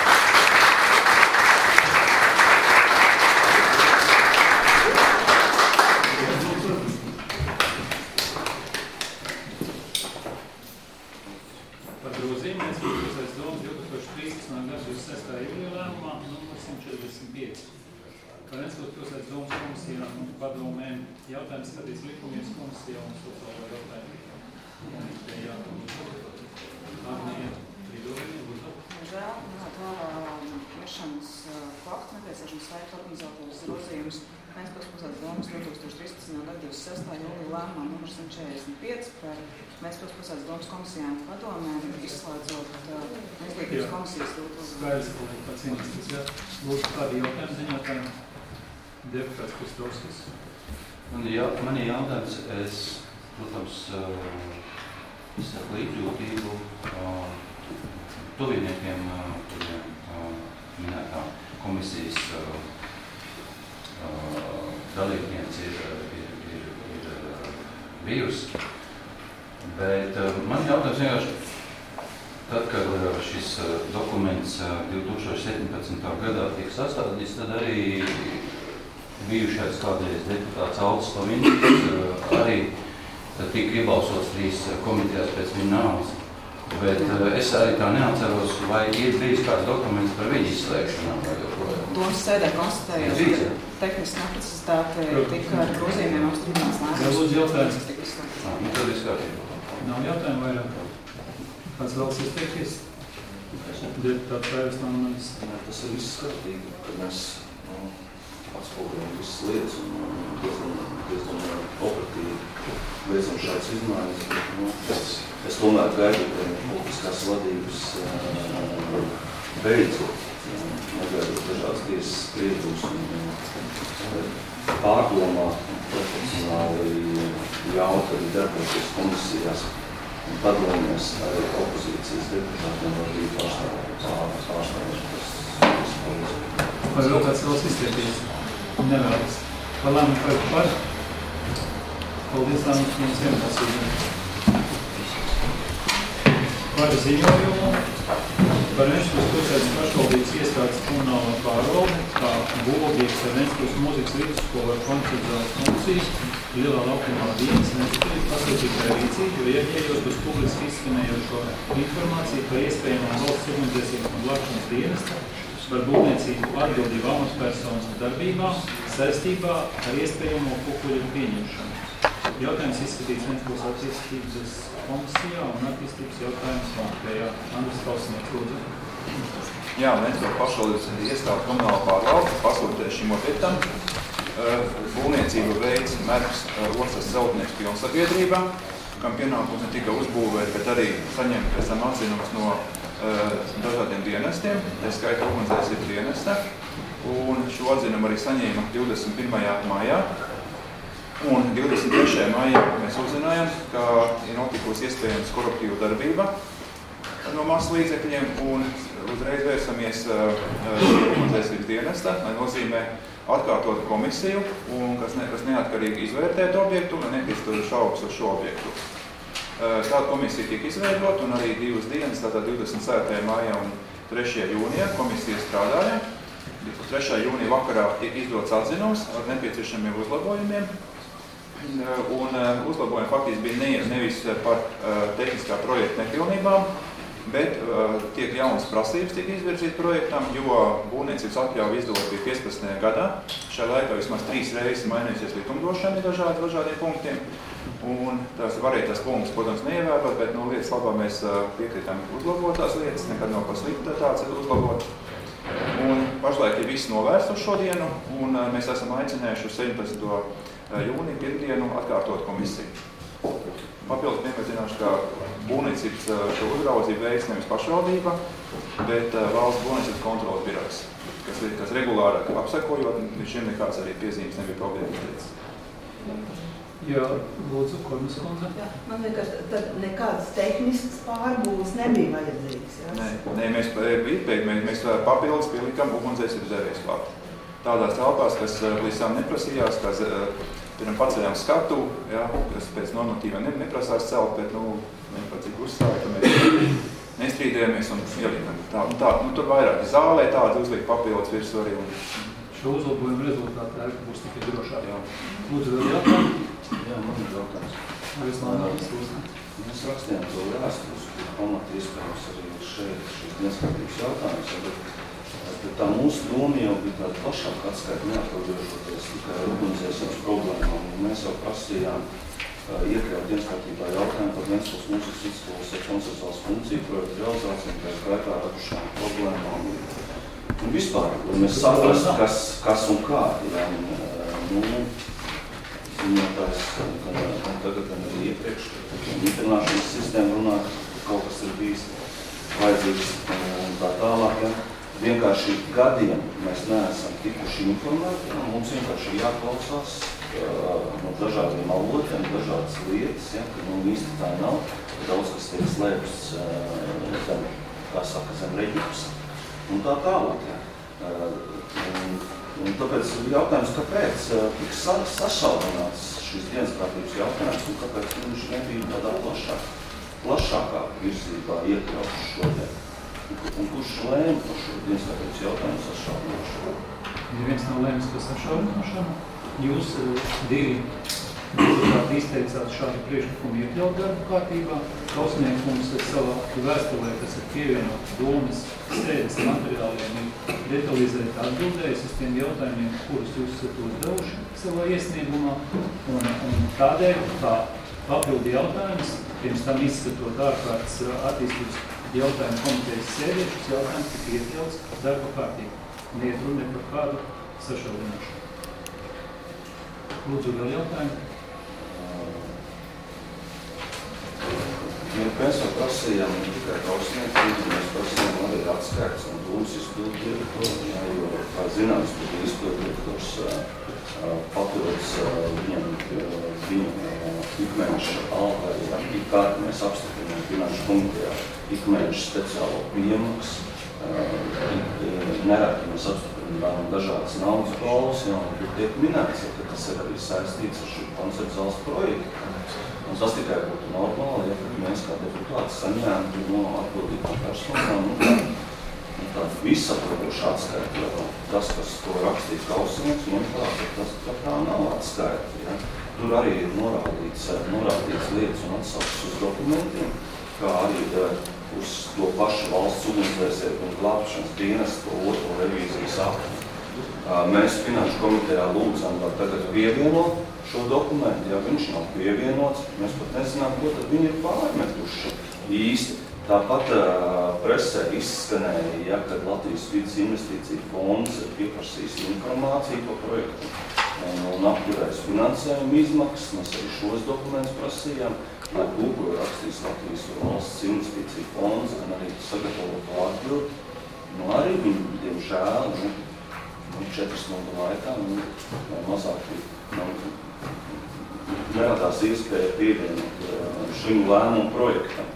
Par grozījumu mēs pilsētas domas divtūkstoš trīspadsmitā gada divdesmit sestā jūlijā lēmumā numur simt četrdesmit pieci. Par Ventspils pilsētas domas komisijām un padomēm jautājums skatīs likumības komisijā un sociālo jautājumu. Komitejā. Arnija, Fridolina, lūdzu. Žēl, ņemot vērā iešanas faktu, nepieciešams veikt organizatorus grozījumus Ventspils pilsētas domas divtūkstoš trīspadsmitā gada divdesmit sestā jūlijā lēmumā numur simt četrdesmit pieci par Ventspils pilsētas domas komisijām padomēm, izslēdzot Izglītības komisijas dotos. Skaidrs, kolēģi, pats ministrs, jā. Lūdzu, kādi jautājumi ziņotājiem? Deputāts Kristovskis. Man ir jautājums, es, protams, izsaka līdzjūtību uh, tuviniekiem, uh, kuriem uh, minētā komisijas uh, uh, dalībniece ir, ir, ir, ir uh, bijusi. Bet uh, man jautājums vienkārši, tad, kad uh, šis uh, dokuments uh, divtūkstoš septiņpadsmitā gadā tiek sastādīts, tad arī bijušais kādreiz deputāts Aldis Slaviņš uh, arī tad tika iebalsots trīs komitejās pēc viņa nāves. Bet uh, es arī tā neatceros, vai ir bijis kāds dokuments par viņu izslēgšanām vai joprojām. Domas sēdē konstatējot, ka tehniski neprecizitāte tika ar grozījumiem apstiprināts lēmums. Jā, lūdzu, jautājums. Nā, nu tad viss kārtībā. Nav jautājumu vairāk? Kāds vēlas izteikties? Deputāts Pēras Namanis. Tas ir viss kārtīgi, kad mēs nu, atspūgājam visas lietas un diezgan, diezgan operatīvi veicam šādas izmaiņas, bet nu, es, es tomēr gaidu, ka politiskās vadības uh, beidzot, negaidot dažādas tiesas spriedumus un uh, pārdomā profesionāli ļaut arī darboties komisijās un padomēs arī opozīcijas deputātiem var arī pārstāvēt. Vai vēl kāds vēlas izteikties? Nevēlas. Par lēmumu projektu par. Paldies, lēmums mums vienbalsīgi. Par ziņojumu par Ventspils pilsētas pašvaldības iestādes komunālo pārvaldi, kā būvobjekts ar Ventspils mūzikas vidusskolu ar konceptuālas funkcijas, lielā laukumā dienas Ventspils pasūtītāja rīcību, jo ieķējot uz publiski izskanējošo informāciju par iespējamām valsts ugunsdzēsības un glābšanas dienesta par būvniecību atbildību amatpersonas darbībām saistībā ar iespējamo kukuļu pieņemšanu. Jautājums izskatīts Ventspils attīstības komisijā un attīstības jautājums komitejā. Andris Kalsnieks, lūdzu. Jā, Ventspils pašvaldības iestāde komunāla pārvalde pasūtīja šim objektam. Būvniecību veids Merks Ostas celtnieks pilnsabiedrībā, kam pienākums ne tikai uzbūvēt, bet arī saņemt pēc tam atzinumus no dažādiem dienestiem, tā skaita ugunsdzēsības dienesta, un šo atzinumu arī saņēma divdesmit pirmajā maijā. Un divdesmit trešajā maijā mēs uzzinājām, ka ir notikusi iespējams koruptīva darbība no masu līdzekļiem, un uzreiz vērsamies ugunsdzēsības dienestā, lai nozīmē atkārtot komisiju, un kas, ne, kas neatkarīgi izvērtētu objektu un nekristu šaubas uz šo objektu. Tāda komisija tika izveidota, un arī divas dienas, tātad divdesmit ceturtajā maijā un trešajā jūnijā komisija strādāja. trešā jūnija vakarā tika izdots atzinums ar nepieciešamiem uzlabojumiem. Un uzlabojumi faktiski bija ne, nevis par uh, tehniskā projekta nepilnībām, bet uh, tiek jaunas prasības tika izvirzīt projektam, jo būvniecības atļauja izdot bija piecpadsmitajā gadā. Šajā laikā vismaz trīs reizes mainījusies likumdošana dažādi, dažādiem punktiem. Un tās varēja tās punktus, protams, neievērot, bet no lietas labā mēs uh, piekritām uzlabot tās lietas, nekad nav pa sliktu tāds uzlabot. Un pašlaik ir viss novērsts uz šodienu, un uh, mēs esam aicinājuši uz septiņpadsmito jūniju pirmdienu atkārtot komisiju. Papildus piemērzināšu, ka būvniecības šo uzraudzību veids nevis pašvaldība, bet valsts būvniecības kontrolas birojas, kas, kas regulārāk apsekojot, līdz šim nekāds arī piezīmes nebija problēmas teicis. Jā, lūdzu, Kormas kundze. Jā, man liekas, tad nekādas tehniskas pārbūves nebija vajadzīgas. Jā? Nē, nē, mēs, mēs, mēs papildus pielikam ugunsdzēsības dēvēs klāt. Tādās telpās, kas līdz tam neprasījās, kas pirms paceļām skatu, jā, kas pēc normatīva ne, neprasās celt, bet, nu, nepat cik uzstāja, ka mēs nestrīdējamies un ielikam. Tā, tā, nu, tur vairāk zālē tāda uzliek papildus virsū arī. Un... Šo uzlabojumu rezultātā būs tikai drošāk. Jā. Lūdzu, vēl jautājumu? Jā, man ir jautājums. Arī slānākas lūdzu. Mēs rakstījām to vēsturus, kur pamat iespējams arī šeit šis neskatības jautājums, bet Bet tā mūsu doma jau bija tāda plašāka atskaita, neatrodžošoties tikai ar ugunsdzēsības problēmām. Mēs jau prasījām uh, iekļaut dienas kārtībā jautājumu par Ventspils mūzikas vidusskolas ar konceptuālas funkciju projektu realizāciju, kā skaitā radušām problēmām. Un vispār, un mēs saprast, kas, kas un kā. Jā, un, uh, nu, ziņotājs, gan, gan tagad, gan arī iepriekš, internāšanas sistēma runā, ka kaut kas ir bijis vajadzīgs un tā tālāk. Ja. Vienkārši gadiem mēs neesam tikuši informēti, ja, mums vienkārši ir jāklausās uh, no dažādiem avotiem, dažādas lietas, ja, ka nu īsti tā nav, daudz kas tiek slēpts uh, zem, kā saka, zem reģips un tā tālāk. Ja. Uh, un, un tāpēc jautājums, kāpēc uh, tik sa sašaurināts šis dienas kārtības jautājums un kāpēc viņš nebija tādā plašāk, plašākā virzībā iekļauts šodien. Un kurš lēma par šo dienas kārtības jautājumu sašaurināšanu? Ja viens nav lēmis par sašaurināšanu, jūs divi deputāti izteicāt šādu priekšlikumu iekļaut darba kārtībā. Kausniekums savā vēstulē, kas ir pievienot domas sēdes materiāliem, ir detalizēti atbildējis uz tiem jautājumiem, kurus jūs esat uzdevuši savā iesniegumā. Un, un tādēļ, kā papildu jautājums, pirms tam izskatot ārkārtas attīstības jautājumu komitejas sēdē, šis jautājums tika iekļauts darba kārtībā. Neiet runa par kādu sašaurināšanu. Lūdzu, vēl jautājumu? Ja mēs jau prasījām ne tikai kausnieku, mēs prasījām arī atskaits un dūmas izpildu direktoru, ja, jo, kā zināms, bija izpildu direktors papildus viņam, viņam ikmēneša alga, ja, ikkārt mēs apstiprinām finanšu komitejā ikmēneša speciālo piemaksu, nereti mēs apstiprinām dažādas naudas balvas, ja, un tur tiek minēts, ja, ka tas ir arī saistīts ar šo konceptuāls projektu. Un tas tikai būtu normāli, ja mēs kā deputāti saņēmtu no atbildīgām personām un tā, un tā visaprotoša atskaita, jo tas, kas to rakstīja Kausnieks, manuprāt, tas tā nav atskaita. Ja. Tur arī ir norādīts, norādīts lietas un atsaucis uz dokumentiem, kā arī uz to pašu valsts ugunsdzēsēju un glābšanas dienestu otro revīzijas aktu. Mēs finanšu komitejā lūdzam var tagad pievienot šo dokumentu, ja viņš nav pievienots, mēs pat nezinām, ko tad viņi ir pārmetuši īsti. Tāpat uh, presē izskanēja, ja, kad Latvijas vidas investīcija fonds ir pieprasījis informāciju par projektu un, un apturējis finansējumu izmaksas, mēs arī šos dokumentus prasījām, lai to, ko rakstīs Latvijas valsts investīcija fonds, gan arī sagatavot atbildi. Nu, arī viņi, diemžēl, nu, četras stundu laikā, nu, mazāk nav, neradās iespēja pievienot šim lēmumu projektam.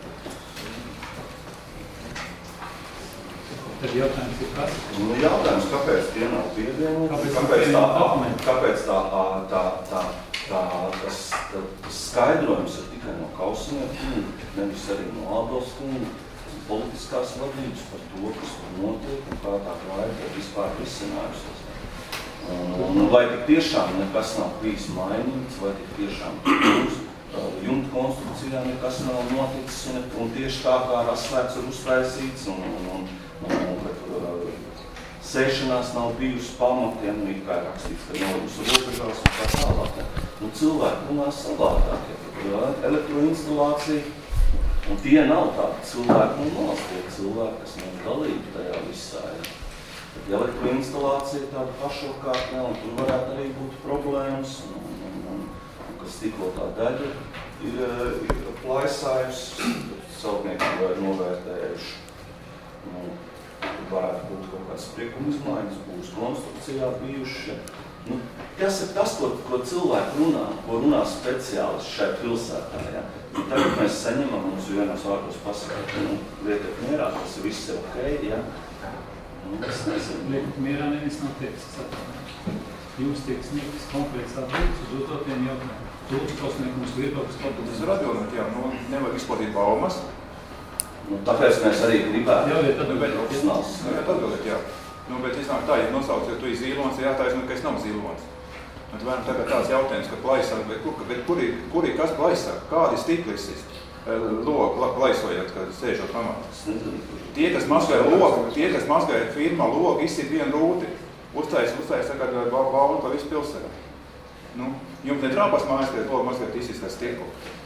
Tad jautājums ir kas? Nu, jautājums, kāpēc tie nav pievienoti? Kāpēc, kāpēc, tā, dokumenti? kāpēc tā, tā, tā, tā, tas, tas skaidrojums ir tikai no Kausnieku, nevis arī no Ābols kunga, politiskās vadības par to, kas tur notiek un kā tā projekta vispār risinājusies. Un, un vai tik tiešām nekas nav bijis mainīts, vai tik tiešām uz jumta konstrukcijā nekas nav noticis un, un tieši tā kā rasvērts ir uztaisīts un, un, un, un, un ka tur uh, sēšanās nav bijusi pamatiem, nu, kā ir rakstīts, ka nav uz robežās un tā tālāk. Nu, cilvēki runā savādāk, ja tur elektroinstalācija, un tie nav tādi cilvēki un nolastie cilvēki, kas nav dalīgi tajā visā. Ja. Tad elektroinstalācija ir tāda pašokārtnē, un tur varētu arī būt problēmas, un, un, un, un kas tikko tā daļa ir, ir plaisājusi, celtnieki vai novērtējuši. Nu, varētu būt kaut kāds priekuma izmaiņas, būs konstrukcijā bijuši. Nu, kas ir tas, ko, ko cilvēki runā, ko runā speciālisti šai pilsētā? Ja? Nu, tagad mēs saņemam, mums vienās vārdos pasakāt, ka nu, lietiet mierā, tas ir viss ir ok, ja? Nu, es nezinu. Lietiet mierā nevis nav teicis, jūs tiek sniegtas konkrētas atbildes uz uzdotiem jautājumiem. Lūdzu, Kausniekums viedoklis papildināt. Tas ir atbildēt, jā, nu, nevajag izplatīt baumas. Nu, tāpēc mēs arī gribētu. Jā, bet atbildēt, atbildēt, jā. Nu, bet iznāk tā, ja nosauc, ja tu ir zīlons, ja jātaisno, ka es nav zīlons. Bet varam tagad tāds jautājums, ka plaisāk, bet, kur, bet kur ir, kur ir kas plaisāk? Kādi stiklisis logu plaisojot, kad sēžot namā? Tie, kas mazgāja logu, tie, kas mazgāja firmā logu, izsit vienu rūti. Uztais, uztais tagad baunu pa visu pilsētu. Nu, jums netrāpās mājas, ka logu mazgājot izsit kā stiklu.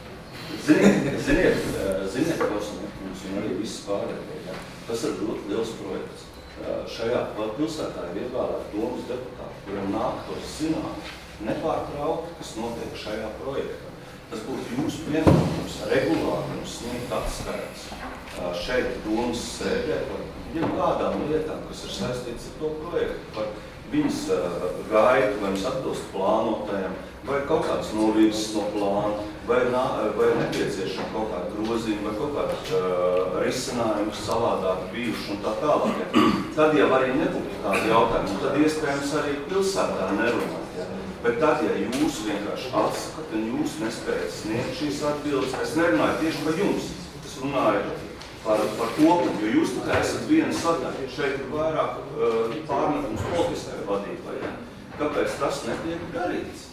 Ziniet, ziniet, ziniet, Kausniekums un arī viss pārējie, ja? Tas ir ļoti liels projekts. Šajā pilsētā ir ievēlēti domas deputāti, kuriem nāktos zināt nepārtraukti, kas notiek šajā projektā. Tas būtu jūsu pienākums regulāri mums sniegt atskaits šeit domas sēdē par kādām lietām, kas ir saistīts ar to projektu, par viņas gaitu, vai mums atbilst plānotajiem, vai kaut kāds novirsis no plāna, vai, vai nepieciešama kaut kāda grozījuma, vai kaut kāda uh, risinājums savādāk bijuši un tā tālāk. Ja. Tad jau arī nebūtu tādi jautājumi, un tad iespējams arī pilsētā nerunāt. Ja. Bet tad, ja jūs vienkārši atsakat un jūs nespējat sniegt šīs atbildes, es nerunāju tieši par jums, es runāju par, par kopumu, jo jūs tikai esat viena sadaļa. Šeit ir vairāk uh, pārmetums politiskai vadībai. Ja. Kāpēc tas netiek darīts?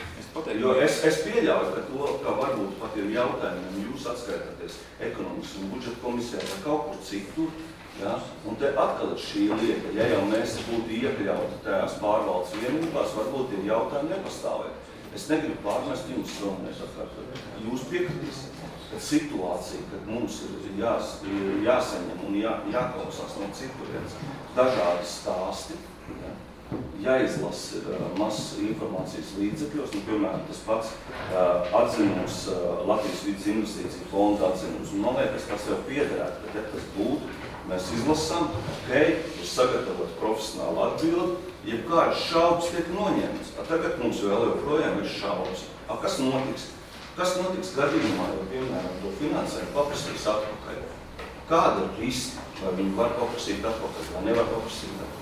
Jo es, es pieļauju, ka to, ka varbūt pat ir jautājumiem, jūs atskaitāties ekonomikas un budžeta komisijā vai kaut kur citur, ja? Un te atkal ir šī lieta, ja jau mēs būtu iekļauti tajās pārvaldes vienībās, varbūt ir jautājumi nepastāvēt. Es negribu pārmest jums vēlreiz atkārtot. Jūs piekritīsiet, ka situācija, kad mums ir jās, jāsaņem un jā, jāklausās no citurienes dažādi stāsti, ja? Jāizlas ir uh, mazs informācijas līdzekļos, nu, piemēram, tas pats uh, atzinums, uh, Latvijas vidas investīciju fonda atzinums. Un man liekas, tas jau piederētu, ka te tas būtu. Mēs izlasām, ok, ir sagatavot profesionālu atbildi, ja kāds šaubas tiek noņemts. A tagad mums vēl joprojām ir šaubas. A kas notiks? Kas notiks gadījumā, jo, piemēram, to finansējumu paprasīs atpakaļ? Kāda ir riska? Vai viņi var paprasīt atpakaļ, vai nevar paprasīt atpakaļ?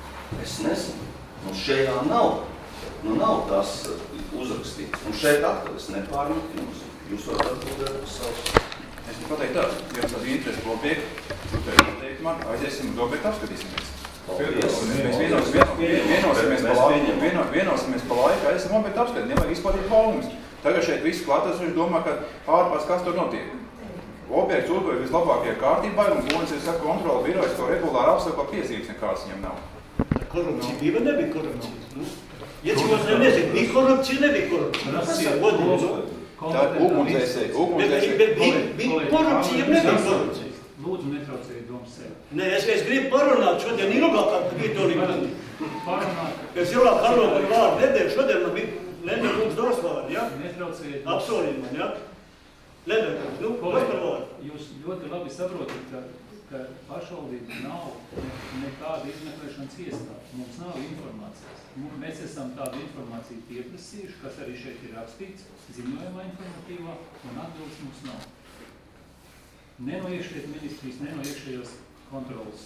Es nezinu. Nu šajā nav. Nu nav tas uzrakstīts. Un šeit atkal es nepārmetu jums. Jūs varat atbildēt uz savus. Es nu pateikt tā, ja jums tādu interesi objektu, jūs teikt man, aiziesim uz objektu apskatīsimies. Paldies. Mēs vienosimies pa laiku, vienosimies pa laiku, aiziesim objektu apskatīt, nevajag izplatīt baumas. Tagad šeit viss klātesoši domā, ka ārpās kas tur notiek. Objekts uzbūvēja vislabākajā kārtībā, un būnes ir saka kontrola birojas, to regulāri apsaka piezīmes nekāds viņam nav. Korupcija bija, nebija korupcija. Nu, iedzīvotāji nezinu, bija korupcija, nebija korupcija. Tas ir godīgi. Tā ir ugunsdzēsēji, ugunsdzēsēji. Bet bija korupcija, nebija korupcija. Lūdzu, netraucēji domas sevi. Nē, es, es gribu parunāt šodien ilgāk ar viedolību. Parunāt. Es ilgāk parunāt par vārdu nedēļu, šodien man bija Lenda kungs dos vārdu, ja? Netraucēji. Apsolīt man, ja? Lenda kungs, nu, dos par vārdu. Jūs ļoti labi saprotat, ka ka pašvaldība nav nekāda izmeklēšanas iestāde. Mums nav informācijas. Mēs esam tādu informāciju pieprasījuši, kas arī šeit ir rakstīts, ziņojumā informatīvā, un atbildes mums nav. Ne no iekšlietu ministrijas, ne no iekšējos kontrolas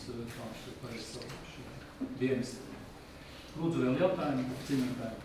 dienas. Lūdzu, vēl jautājumu, cienītāji.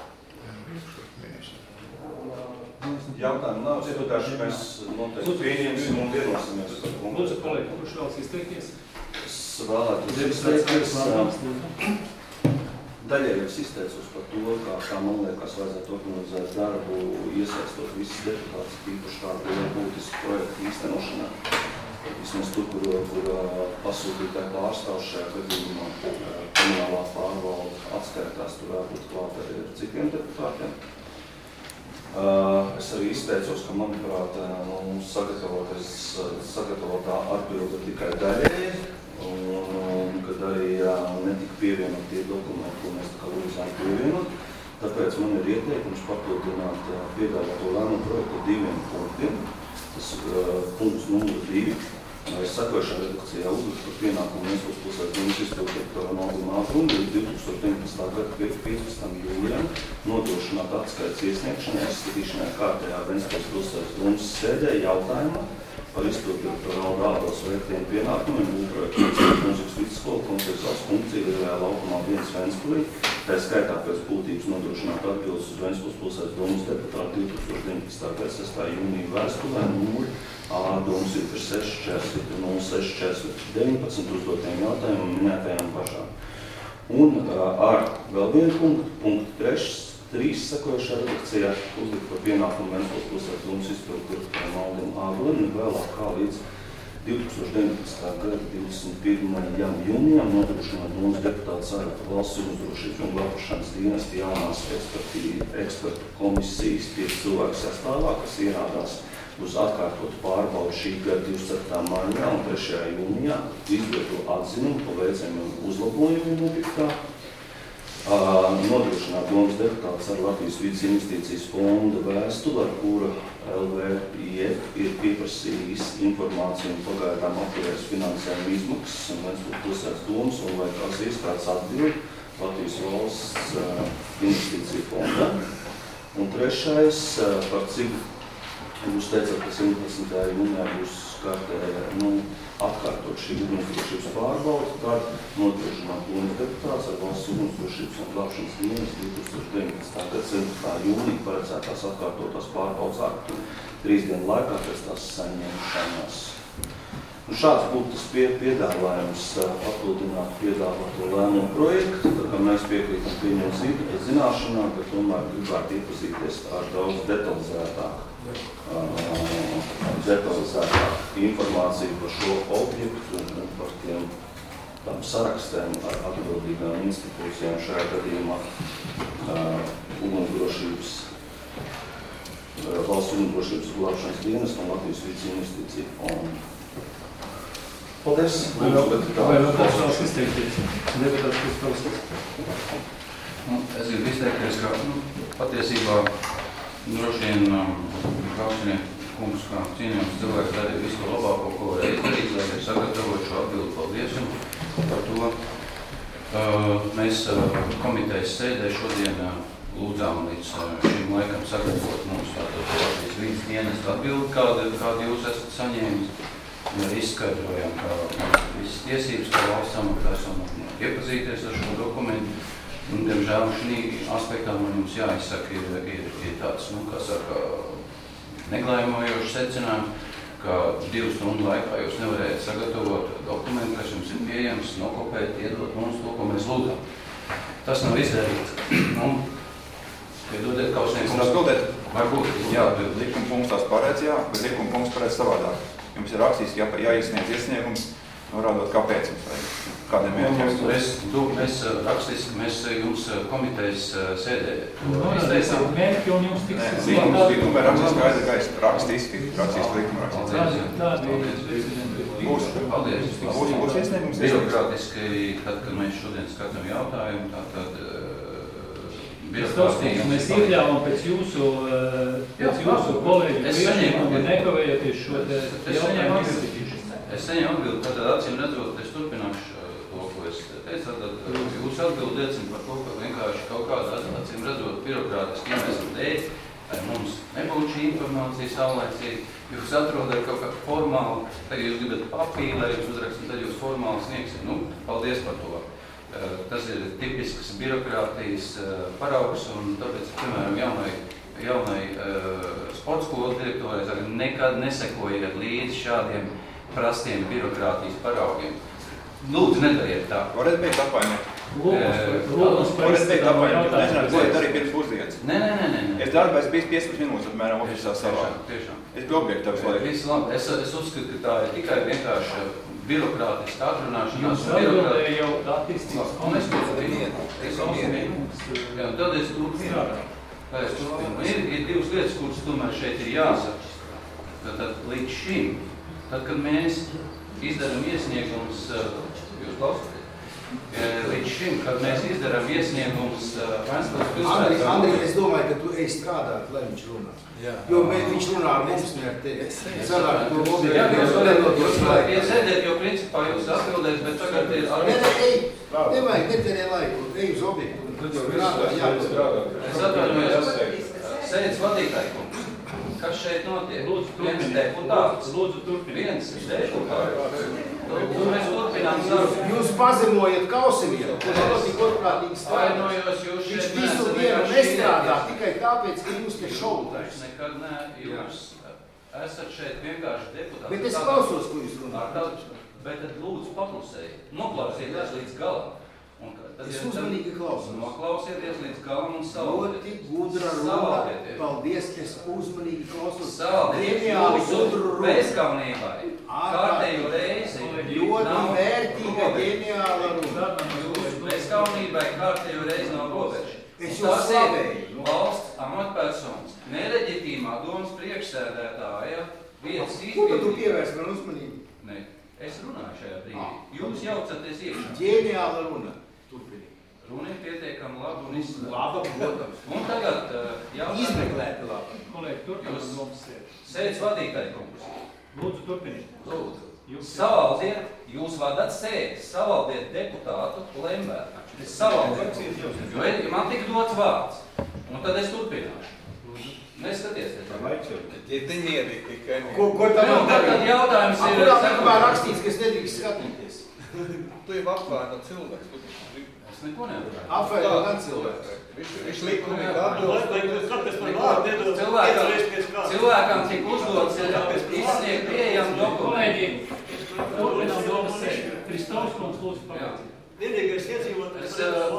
Jautājumu nav, deputāši, mēs noteikti pieņemsim un vienosimies par konkrētu. Lūdzu, kolēģi, kurš vēlas izteikties? Es vēlētos izteikties. Daļai es izteicos par to, kā, kā man liekas vajadzētu organizēt darbu, iesaistot visas deputātas, tīpaši tādu būtisku projektu īstenošanā. Vismaz tur, kur, kur pasūtītāji pārstāv šajā gadījumā, komunālā pārvalde atskaitās, tur jābūt klāt arī ar citiem deputātiem. Es arī izteicos, ka, manuprāt, mums sagatavotā atbilde tikai daļēji, un kad arī netika pievienot tie dokumenti, ko mēs tā kā lūdzām pievienot. Tāpēc man ir ieteikums papildināt piedāvāto lēmumu projektu diviem punktiem. Tas punkts numur divi. Es sakojušā redakcijā uzlikt par pienākumu Ventspils pilsētas dienas izpildīt Ronaldu ātrumu līdz divi tūkstoši deviņpadsmitā gada piecpadsmitajam jūlijam nodrošināt atskaites iesniegšanai, izskatīšanai kārtējā Ventspils pilsētas dienas sēdē jautājumā par izpildīt Ronaldu ātros vērtiem pienākumiem būvprojektu mūzikas vidusskola kompleksās funkcija ir laukumā viens Ventspilī. Tā skaitā pēc būtības nodrošināt atbildes uz Ventspils pilsētas domas deputātu divi tūkstoši deviņpadsmitā gada sestā jūnija vēstulē numuri A domas ir seši četrdesmit nulle seši četrdesmit deviņpadsmit uzdotiem jautājumiem minētajām pašām. Un ar vēl vienu punktu, punktu trešs, trīs sakojušā redakcijā uzlikt par pienākumu Ventspils pilsētas domas izpildīt Maldim Āglim vēlāk kā līdz divi tūkstoši deviņpadsmitā gada divdesmit pirmajam jūnijam nodrošināt domas deputātu Saeimā valsts ugunsdrošības un glābšanas dienesta jaunās ekspertu komisijas pieci cilvēku sastāvā, kas ierādās uz atkārtotu pārbaudu šī gada divdesmit ceturtā maijā un trešajā jūnijā izdoto atzinumu par veicamiem uzlabojumiem objektā, nodrošināt domas deputātus ar Latvijas vides investīcijas fonda vēstuli, ar kura L V I F ir pieprasījis informāciju un pagaidām apturēs finansējumu izmaksas un Ventspils pilsētas domas un vai tās iestādes atbild Latvijas valsts investīciju fondā. Un trešais, par cik jūs teicat, ka septiņpadsmitajā jūnijā būs kārtē, nu, atkārtot šī ugunsdrošības pārbauda, tad nodrošināt domas deputāts ar valsts ugunsdrošības un glābšanas dienas divi tūkstoši deviņpadsmitā gada septiņpadsmitā jūnija paredzētās atkārtotās pārbaudas aktu trīs dienu laikā pēc tās saņemšanas. Un šāds būtu tas pie, piedāvājums papildināt piedāvāto lēmumu projektu, tā kā mēs piekrītam pieņemt zināšanā, bet tomēr gribētu iepazīties ar daudz detalizētāk, uh, detalizētāk informāciju par šo objektu un par tiem tam sarakstiem ar atbildīgām institūcijām šajā gadījumā uh, ugunsdrošības, uh, valsts ugunsdrošības glābšanas dienas un Latvijas vides investīciju fonda. Paldies. Vai vēl kāds vēlas izteikties? Deputāts Kristovskis. Es gribu izteikties, ka nu, patiesībā droši vien Kausnieku kungs, kā cienījums cilvēks, darīja visu to labāko, ko varēja izdarīt, lai ir sagatavot šo atbildi. Paldies par to. Mēs komitejas sēdē šodien lūdzām līdz šim laikam sagatavot mums tātad Latvijas vides dienesta atbildi, kādu, kādu jūs esat saņēmis. Mēs izskaidrojam, ka visas tiesības, ka valsts amatpersona iepazīties ar šo dokumentu. Un, diemžēl, šī aspektā man jums jāizsaka ir, ir, ir tāds, nu, kā saka, neglājumojošs secinājums, ka divu stundu laikā jūs nevarējat sagatavot dokumentu, kas jums ir pieejams, nokopēt, iedot mums to, ko mēs lūdzam. Tas nav izdarīts. Nu, piedodiet, Kausnieks. Es atbildēt? Varbūt. Jā, likuma punkts tās paredz, jā, bet likuma punkts paredz savādāk. Jums ir rakstīski jā, jāiesniedz iesniegums, norādot, kāpēc jums vajag, kādiem mērķiem. Mēs, tu, mēs rakstiski, mēs jums komitejas sēdē izteicām mērķi un jums tiks... Likums, likuma rakstiski skaidri gaisa, rakstiski, rakstiski likuma rakstiski. Tā bija. Būs, paldies. Būs, būs iesniegums. Birokrātiski, tad, kad mēs šodien skatām jautājumu, tātad birokrātiski mēs iekļāvam pēc jūsu, pēc jūsu kolēģi priekšlikumu un nekavējoties šo jautājumu izskatīšanai. Es saņēmu atbildi, tātad acīm redzot, es turpināšu to, ko es teicu, tad jūs atbildi liecina par to, ka vienkārši kaut kādā acīm redzot birokrātiski iemeslu dēļ, mums nebūtu šī informācija saulēcīgi, jūs atrodat kaut kā formāli, tagad jūs gribat papīru, lai jūs uzrakst, un tad jūs formāli sniegsiet. Nu, paldies par to. Tas ir tipisks birokrātijas paraugs, un tāpēc, piemēram, jaunai, jaunai sporta skolas direktorai nekad nesekojiet līdz šādiem prastiem birokrātijas paraugiem. Lūdzu, nedariet tā. Varat beigt apvainot? Lūdzu, Varat beigt apvainot, jo nezināt, ko darīt pirms pusdienas. Nē, nē, nē, nē. Es darbā es biju piecpadsmit minūtes, apmēram oficiālā savā. Tiešām. Es biju objektīvs laiks. Viss labi. Es, es uzskatu, ka tā ir tikai vienkārši birokrātiska atrunāšanās. Jums atbildēja jau attīstības komisija. Es uzskatu. Jā, tad es turpinu. Tad es turpinu. Ir, ir divas lietas, kuras tomēr šeit ir jāsaka. Tad līdz šim, tad, kad mēs izdarām iesniegums, jūs klausāties? Līdz šim, kad mēs izdarām iesniegums Ventspils pilsētā. Andri, es domāju, ka tu ej strādāt, lai viņš runā. Jā. Jo mēs, viņš runā ar mums, ne ar tevi. Sanāk, to lobby. Jā, jūs varat iesēdēt, jo principā jūs atbildēs, bet tagad ir... Nē, nē, ej, nevajag, neterē laiku, ej uz objektu. Es atvainojos, sēdz vadītāji kungs. Kas šeit notiek? Viens deputāts. Lūdzu, turpiniet. Viens deputāts. Un mēs turpinām savu. Jūs pazemojat Kausevielu, kurš ļoti godprātīgi strādā. Viņš visu dienu nestrādā tikai tāpēc, ka jūs te šautais. Nekad ne, jūs esat šeit vienkārši deputāts. Bet es klausos, ko jūs runājat. Bet tad lūdzu paklusējiet, noklausieties līdz galam. Es uzmanīgi klausos. Noklausieties līdz galam un savaldieties. Ļoti gudra runa. Paldies, es uzmanīgi klausos. Savaldieties jūsu bezkaunībai. Kārtējo reizi. Ļoti vērtīga, ģeniāla runa. Jūsu bezkaunībai kārtējo reizi nav robeža. Es jūs slavēju. Valsts amatpersonas, neleģitīmā domas priekšsēdētāja vietas izpildīt. Ko tad tu pievērst man uzmanību? Ne, es runāju šajā brīdī. Jūs jaucaties iekšā. Ģeniāla runa. Runa ir pietiekami labi un izslēgta. Laba, protams. Un tagad jautājums. Izmeklēta labi. Kolēģi, turpināt mums sēd. Sēdz vadītāji kungs. Lūdzu, turpiniet. Lūdzu. Savaldiet, jūs vadat sēdi, savaldiet deputātu Lembergu. Es savaldiet. Jo man tika dots vārds. Un tad es turpināšu. Neskaties. Ja te nieri tikai. Ko, ko tam man darīt? Tad jautājums ir... Kurā likumā rakstīts, ka es nedrīkst skatīties? Tu jau apvaino cilvēks. Es neko nevaru. Apvaino gan cilvēks. Viņš likumīgi atdod. Cilvēkam tik uzdots izsniegt pieejam dokumentu. Turpinām domas sēdi. Kristovs kungs, lūdzu, pagāciet. Vienīgais iedzīvotājs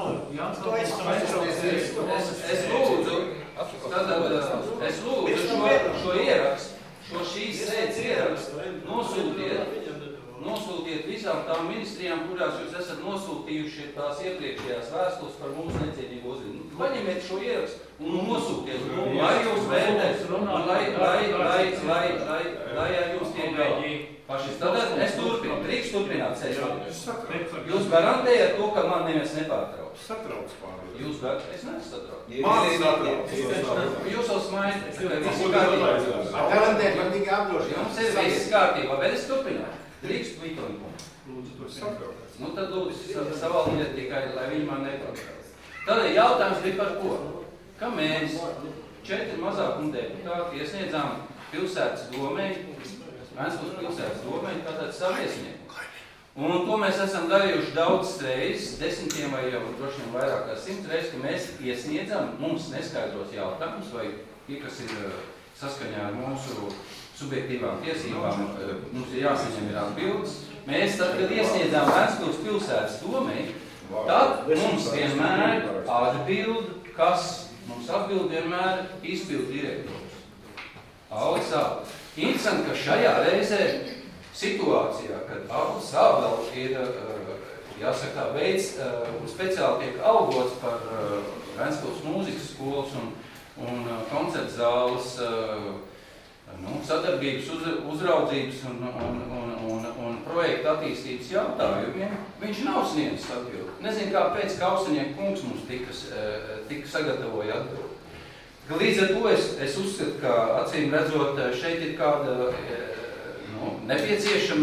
Es lūdzu, es lūdzu šo, šo ierakstu, šo šīs sēdes ierakstu nosūtiet, nosūtiet visām tām ministrijām, kurās jūs esat nosūtījuši tās iepriekšējās vēstules par mūsu necienīgu uzvedību. Paņemiet šo ierakstu un nosūtiet, lai jūs vērtēt, un lai, lai, lai, lai, lai, lai ar jums tiek galā. Pašis, tad es turpinu, drīkst turpināt sēžot. Jūs garantējat to, ka man neviens nepārtrauc. Satrauc pārējos. Jūs garantējat, es nesatrauc. Man satrauc. Jūs jau smaidat, ka viss kārtībā. Garantēt man tikai apdrošināt. Jums ir viss kārtībā, bet es turpināšu. Drīkst Vitoņu. Lūdzu, turpināt. Nu tad lūdzu savaldiet tikai, lai viņi man nepārtrauc. Tad jautājums bija par ko? Ka mēs četri mazākuma deputāti iesniedzām pilsētas domei, Ventspils pilsētas domei, tātad savu iesniegumu. Un to mēs esam darījuši daudzas reizes, desmitiem vai jau droši vien vairāk kā simts reizes, ka mēs iesniedzam mums neskaidros jautājumus, vai tie, kas ir saskaņā ar mūsu subjektīvām tiesībām, mums ir jāsaņem ir atbildes. Mēs tad, kad iesniedzām Ventspils pilsētas domei, tad mums vienmēr atbild, kas mums atbild vienmēr izpildu direktors. Aldis Ābels. Interesanti, ka šajā reizē situācijā, kad Aldis Ābels ir, jāsaka, veids speciāli tiek algots par Ventspils mūzikas skolas un, un koncertu zāles nu, sadarbības, uz, uzraudzības un, un, un, un, un projekta attīstības jautājumiem, viņš nav sniedzis atbildi. Nezinu, kāpēc Kausenieku kungs mums tika, tika sagatavoja atbildi. Līdz ar to es, es uzskatu, ka acīm redzot, šeit ir kāda nu, nepieciešamība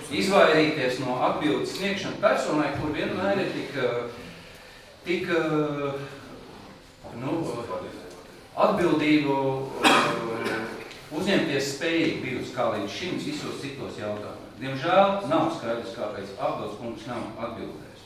izvairīties no atbildes sniegšana personai, kur vienmēr ir tik, tik nu, atbildību uzņemties spējīgi bijusi kā līdz šim visos citos jautājumos. Diemžēl nav skaidrs, kāpēc Ābols kungs nav atbildējis.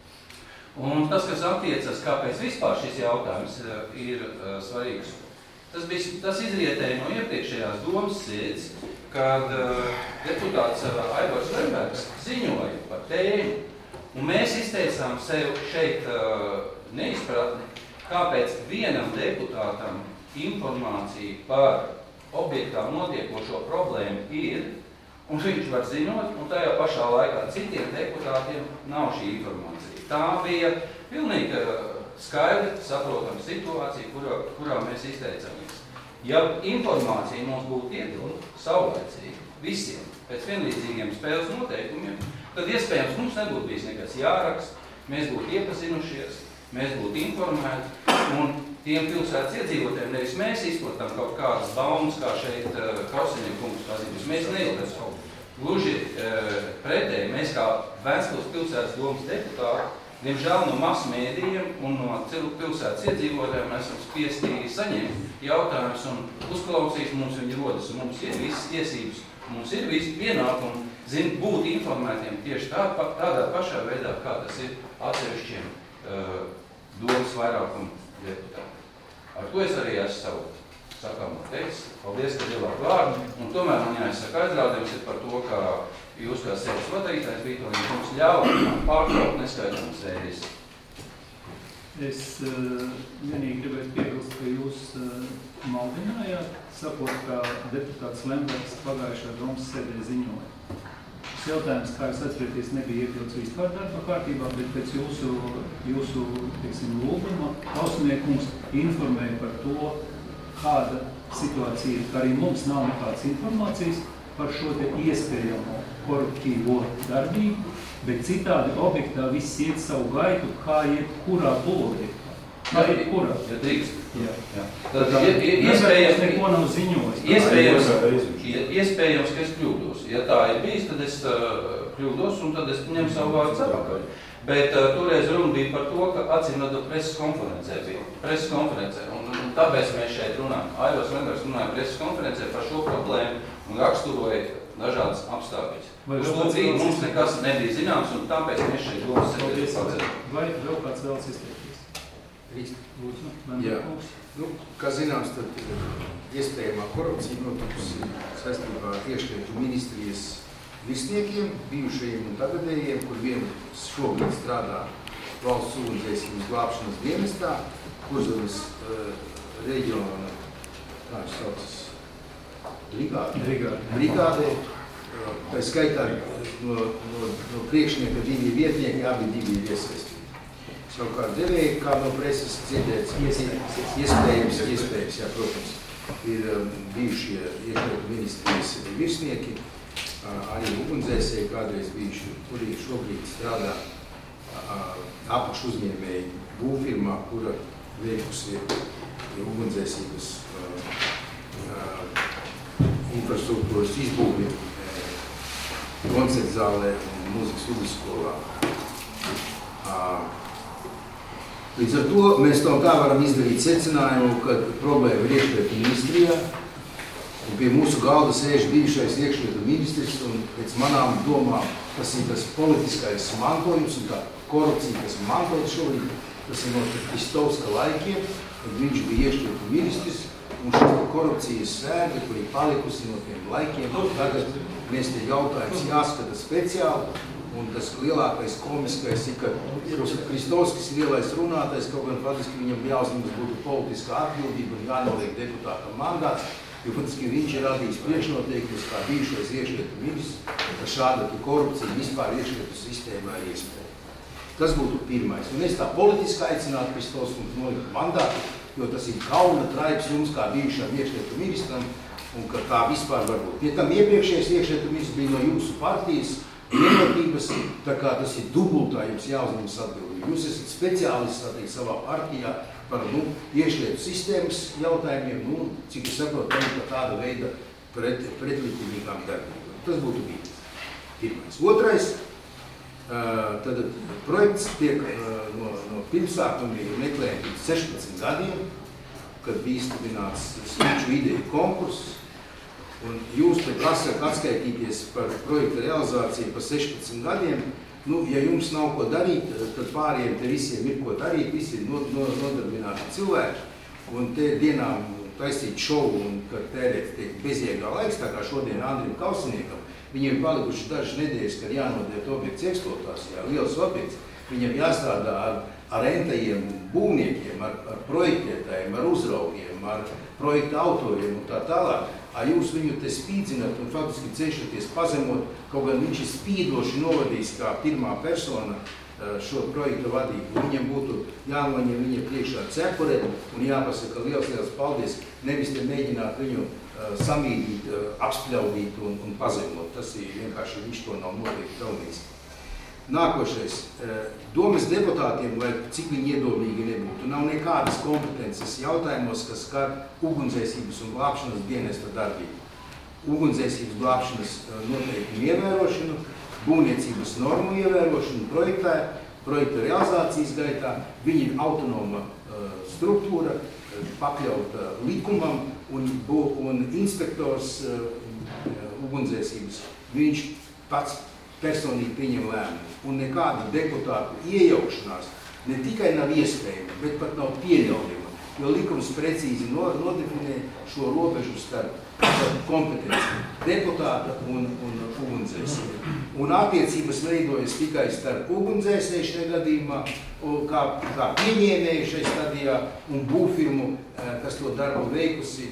Un tas, kas attiecas, kāpēc vispār šis jautājums ir svarīgs, tas, bija, tas izrietēja no iepriekšējās domas sēdes, kad deputāts Aivars Lembergs ziņoja par tēmu, un mēs izteicām sev šeit neizpratni, kāpēc vienam deputātam informācija par objektā notiekošo problēmu ir, un viņš var ziņot, un tajā pašā laikā citiem deputātiem nav šī informācija. Tā bija pilnīgi skaidra, saprotama situācija, kurā, kurā mēs izteicamies. Ja informācija mums būtu iedota saulaicīgi visiem pēc vienlīdzīgiem spēles noteikumiem, tad iespējams mums nebūtu bijis nekas jāraksta, mēs būtu iepazinušies, mēs būtu informēti, un tiem pilsētas iedzīvotājiem nevis mēs izplatām kaut kādas baumas, kā šeit Kauseņiem kungs pazīmes. Mēs neilgam. Gluži pretēji, mēs kā Ventspils pilsētas domas deputāti, diemžēl no masu mēdījiem un no pilsētas iedzīvotājiem esam spiesti saņemt jautājumus un uzklausīt, mums viņi rodas, un mums ir visas tiesības, mums ir visi pienākumi, zin, būt informētiem tieši tā, tādā pašā veidā, kā tas ir atsevišķiem uh, domas vairākumu deputāti. Ar to es arī esmu savu sakāmu teicis. Paldies, ka devāt vārdu. Un tomēr man jāizsaka aizrādījums ir par to, ka jūs kā sēdes vadītājs Vītoļi mums ļauj man pārtraukt neskaidrums reizes. Es uh, vienīgi gribētu piebilst, ka jūs uh, maldinājāt, sakot, ka deputāts Lembergs pagājušā domas sēdē ziņoja. Šis jautājums, kā jūs atcerieties, nebija iekļauts vispār darba kārtībā, bet pēc jūsu, jūsu teiksim, lūguma Kauseniekungs informēja par to, kāda situācija ir, ka arī mums nav nekādas informācijas par šo te iespējamo koruptīvo darbību, bet citādi objektā viss iet savu gaitu, kā iet kurā objektā. Kā iet kurā? Ja drīkst. Jā. Jā. Tad iespējams neko nav ziņojis. Iespējams, iespējams, ka es kļūdos. Ja tā ir bijis, tad es uh, kļūdos un tad es ņemu savu vārdu atpakaļ. Bet uh, toreiz runa bija par to, ka atcīmredzot preses konferencē bija. Preses konferencē. Un, un tāpēc mēs šeit runājam. Aivars Lembergs runāja preses konferencē par šo problēmu un raksturoja dažādas apstākļus. Uz to brīdi mums nekas nebija zināms un tāpēc mēs šeit domas sēdēs pacēl. Vai vēl kāds vēlas izteikties? Rīst. Lūdzu, Jā. Nu, kā zināms, tad iespējamā korupcija notikusi saistībā ar iekšlietu ministrijas virsniekiem, bijušajiem un tagadējiem, kur vien šobrīd strādā valsts ugunsdzēsības glābšanas dienestā, Kurzemes uh, reģiona, kā viņš saucas, brigāde. Brigāde. Brigādē, uh, tā skaitā no, no, no priekšnieka divi vietnieki, abi divi ir iesaistīti. Savukārt devēji, kā no preses dzirdēts, iespējams, iespējams, jā, protams, ir um, bijušie iekšlietu ministrijas virsnieki, uh, arī ugunsdzēsēji kādreiz bijuši, kuri šobrīd strādā uh, apašu uzņēmēji būvfirmā, kura veikusi ugunsdzēsības uh, uh, infrastruktūras izbūvi uh, koncertzālē un mūzikas vidusskolā. Uh, Līdz ar to mēs tam tā varam izdarīt secinājumu, ka problēma ir iekšlietu ministrijā, un pie mūsu galda sēž bijušais iekšlietu ministrs, un pēc manām domām tas ir tas politiskais mantojums un tā korupcija, kas mantot šorīt, tas ir no Kristovska laikiem, kad viņš bija iekšlietu ministrs, un šī korupcijas sēga, kur ir palikusi no tiem laikiem, tagad mēs te jautājums jāskata speciāli, un tas lielākais komiskais ir, ka Kristovskis ir lielais runātais, kaut gan faktiski viņam jāuzņemas būtu politiskā atbildība un jānoliek deputāta mandāts, jo faktiski viņš ir radījis priekšnoteikumus kā bijušais iekšlietu ministrs, ka šāda korupcija vispār iekšlietu sistēmā ir iespēja. Tas būtu pirmais. Un es tā politiski aicinātu Kristovskungs nolikt mandātu, jo tas ir kauna traips jums kā bijušām iekšlietu ministram, un ka tā vispār var būt. Pie tam iepriekšējais iekšlietu ministrs bija no jūsu partijas, vienotības, tā kā tas ir dubultā jums jāuzņemas atbildība. Jūs esat speciālists attiek savā partijā par nu, iekšlietu sistēmas jautājumiem, nu, cik es saprotu, par tāda veida pret, pretlikumīgām darbībām. Tas būtu bijis. Pirmais. Otrais, tad projekts tiek no, no pirmsākuma meklējumi pirms sešpadsmit gadiem, kad bija izstudināts Smiču ideju konkurss, un jūs te prasat atskaitīties par projekta realizāciju par sešpadsmit gadiem. Nu, ja jums nav ko darīt, tad pāriem te visiem ir ko darīt, visi ir nodarbināti cilvēki, un te dienām taisīt šovu un kad tērēt tiek bezjēgā laiks, tā kā šodien Andrim Kausiniekam, viņiem palikuši dažas nedēļas, kad jānodiet objekts eksploatācijā, liels objekts, viņam jāstrādā ar, ar rentajiem būvniekiem, ar, ar projektētājiem, ar uzraugiem, ar projekta autoriem un tā tālāk. A jūs viņu te spīdzināt un faktiski cenšaties pazemot, kaut gan viņš ir spīdoši novadījis kā pirmā persona šo projektu vadību. Viņam būtu jānoņem viņa priekšā cepure un jāpasaka liels, liels paldies, nevis te mēģināt viņu uh, samīdīt, uh, apspļaudīt un, un pazemot. Tas ir vienkārši, viņš to nav noteikti pelnījis. Nākošais. Uh, domas deputātiem, lai cik viņi iedomīgi nebūtu, nav nekādas kompetences jautājumos, kas skar ugunsdzēsības un glābšanas dienesta darbību. Ugunsdzēsības glābšanas uh, noteikumu ievērošanu, būvniecības normu ievērošanu projektā, projekta realizācijas gaitā, viņi ir autonoma uh, struktūra, uh, pakļauta likumam un, un inspektors uh, ugunsdzēsības, viņš pats personīgi pieņem lēmumu. Un nekāda deputātu iejaukšanās ne tikai nav iespējama, bet pat nav pieļaujama, jo likums precīzi nodefinē šo robežu starp kompetenci deputāta un, un ugunsdzēsēju. Un attiecības veidojas tikai starp ugunsdzēsēju šajā gadījumā, kā, kā pieņēmēju šajā stadijā un būvfirmu, kas to darbu veikusi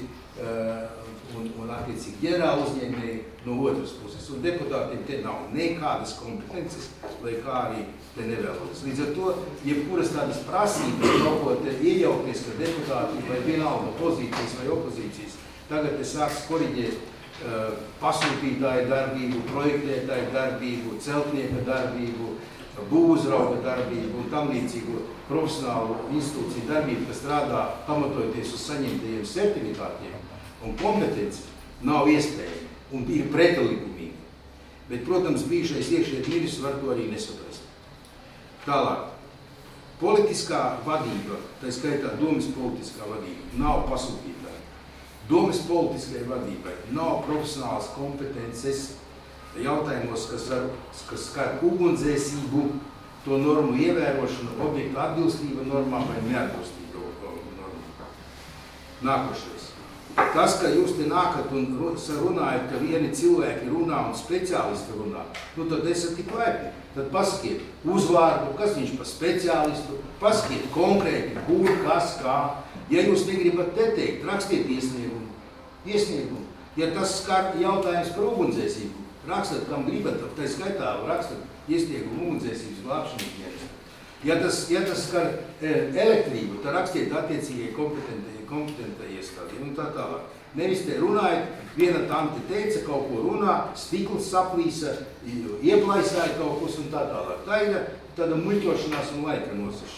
un, un attiecīgi ģenerāli uzņēmēji no otras puses. Un deputātiem te nav nekādas kompetences, lai kā arī te nevēlotas. Līdz ar to, jebkuras tādas prasības, kaut ko te iejaukties, ka deputāti vai vienalga pozīcijas vai opozīcijas, tagad te sāks koriģēt uh, pasūtītāju darbību, projektētāju darbību, celtnieka darbību, būvuzrauga darbību un tam līdzīgu profesionālu institūciju darbību, kas strādā pamatojoties uz saņemtajiem certifikātiem un kompetenci, nav iespējama un ir pretelikumīga. Bet, protams, bijušais iekšējais ministrs var to arī nesaprast. Tālāk. Politiskā vadība, tā skaitā domas politiskā vadība, nav pasūtītāja. Domas politiskai vadībai nav profesionālas kompetences jautājumos, kas, ar, kas skar ugunsdzēsību, to normu ievērošanu, objektu atbilstība normām vai neatbilstība normām. Nākošais. Tas, ka jūs te nākat un runājat, ka vieni cilvēki runā un speciālisti runā, nu tad esat tik laipni. Tad pasakiet uzvārdu, kas viņš par speciālistu, pasakiet konkrēti, kur, kas, kā. Ja jūs negribat te teikt, rakstiet iesniegumu. Iesniegumu. Ja tas skar jautājums par ugunsdzēsību, rakstat, kam gribat, tā skaitā rakstat iesniegumu ugunsdzēsības glābšanas dienestā. Ja tas, ja tas skar elektrību, tad rakstiet attiecīgie kompetentai, kompetentai iestādi un tā tālāk. Nevis te runājat, viena tante teica, kaut ko runā, stikls saplīsa, ieplaisāja kaut kas un tā tālāk. Tā ir tāda muļķošanās un laika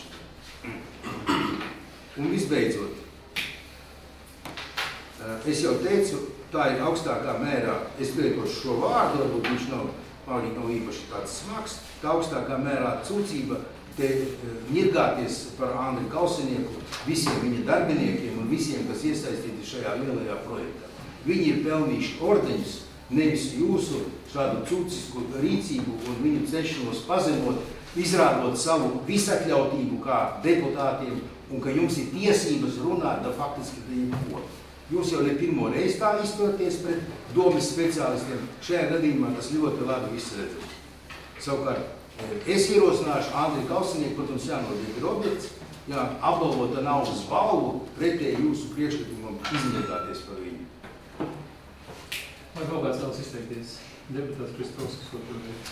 nosašana. Un visbeidzot, es jau teicu, tā ir augstākā mērā, es lietošu šo vārdu, varbūt viņš nav, arī nav īpaši tāds smags, tā augstākā mērā cūcība te ņirgāties par Andri Kausinieku, visiem viņa darbiniekiem un visiem, kas iesaistīti šajā lielajā projektā. Viņi ir pelnījuši ordeņus, nevis jūsu šādu cūcisku rīcību un viņu cenšanos pazemot, izrādot savu visatļautību kā deputātiem un ka jums ir tiesības runāt, da faktiski te jebko. Jūs jau ne pirmo reizi tā izturties pret domas speciālistiem. Šajā gadījumā tas ļoti labi viss redzams. Savukārt, es ierosināšu Andri Kausinieku, protams, jānodiek ir objekts, jā, apbalvota naudas balvu pretēji jūsu priekšlikumam izņietāties par viņu. Vai kaut kāds vēlas izteikties? Deputāts Kristovskis, ko tur teikt?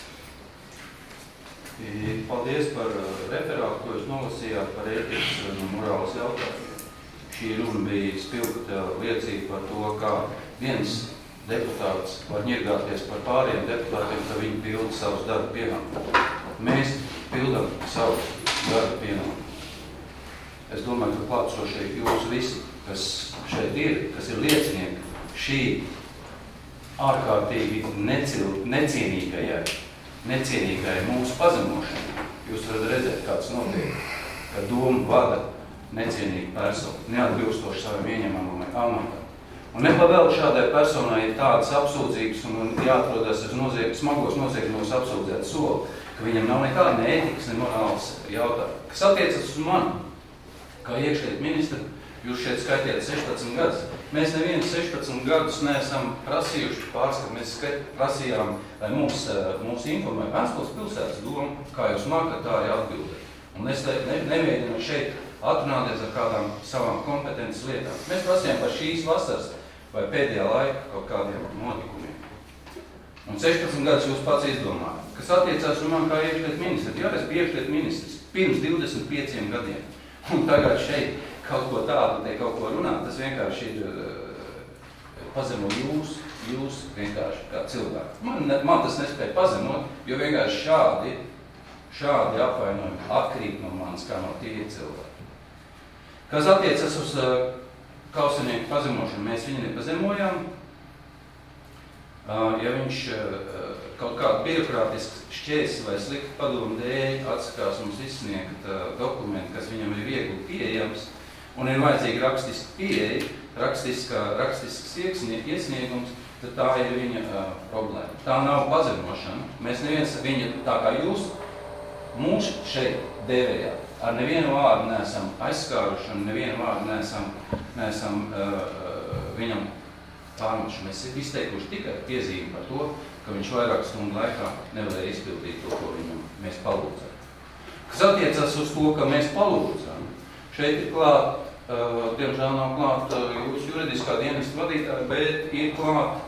Paldies par referātu, ko jūs nolasījāt par ētikas un morāles jautājumu. Šī runa bija spilgta liecība par to, kā viens deputāts var ņirgāties par pāriem deputātiem, ka viņi pilda savus darba pienākumus. Mēs pildam savus darba pienākumus. Es domāju, ka klātsošie jūs visi, kas šeit ir, kas ir liecinieki šī ārkārtīgi necil, necienīgajai, necienīgajai mūsu pazemošanai. Jūs varat redzēt, kāds notiek, ka domu vada necienīga persona, neatbilstoši savam ieņemamam amatam. Un nepavēl šādai personai ir tādas apsūdzības un jāatrodas uz nozieg, smagos noziegumos apsūdzēt soli, ka viņam nav nekāda ne ētikas, ne morāls jautājumi. Kas attiecas uz mani, kā iekšlietu ministru, jūs šeit skaitiet sešpadsmit gadus. Mēs nevienus sešpadsmit gadus neesam prasījuši pārskatu, mēs prasījām, lai mūs, mūs informē Ventspils pilsētas doma, kā jūs mākat, tā arī atbildēt. Un es ne, nemēģinu šeit atrunāties ar kādām savām kompetences lietām. Mēs prasījām par šīs vasaras vai pēdējā laika kaut kādiem notikumiem. Un sešpadsmit gadus jūs pats izdomājat. Kas attiecās uz man kā iekšlietu ministrs? Jā, es biju iekšlietu ministrs pirms divdesmit pieciem gadiem. Un tagad šeit kaut ko tādu, te kaut ko runāt, tas vienkārši ir uh, pazemo jūs, jūs vienkārši kā cilvēki. Man, man tas nespēja pazemot, jo vienkārši šādi, šādi apvainojumi atkrīt no manis, kā no tīri cilvēki. Kas attiecas uz uh, kausinieku pazemošanu, mēs viņu nepazemojām. Uh, ja viņš uh, kaut kādu birokrātisku šķēsi vai sliktu padomu dēļ atsakās mums izsniegt uh, dokumentu, kas viņam ir viegli pieejams, un ir vajadzīga rakstiska pieeja, rakstiska, rakstisks iesniegums, tad tā ir viņa uh, problēma. Tā nav pazemošana. Mēs neviens viņa, tā kā jūs mūs šeit dēvējāt, ar nevienu vārdu neesam aizskāruši un nevienu vārdu neesam, neesam uh, uh, viņam pārmeši. Mēs izteikuši tikai piezīmi par to, ka viņš vairāk stundu laikā nevarēja izpildīt to, ko viņam mēs palūdzām. Kas attiecas uz to, ka mēs palūdzām, šeit ir klāt, uh, diemžēl nav klāt uh, jūsu juridiskā dienesta vadītāja, bet ir klāt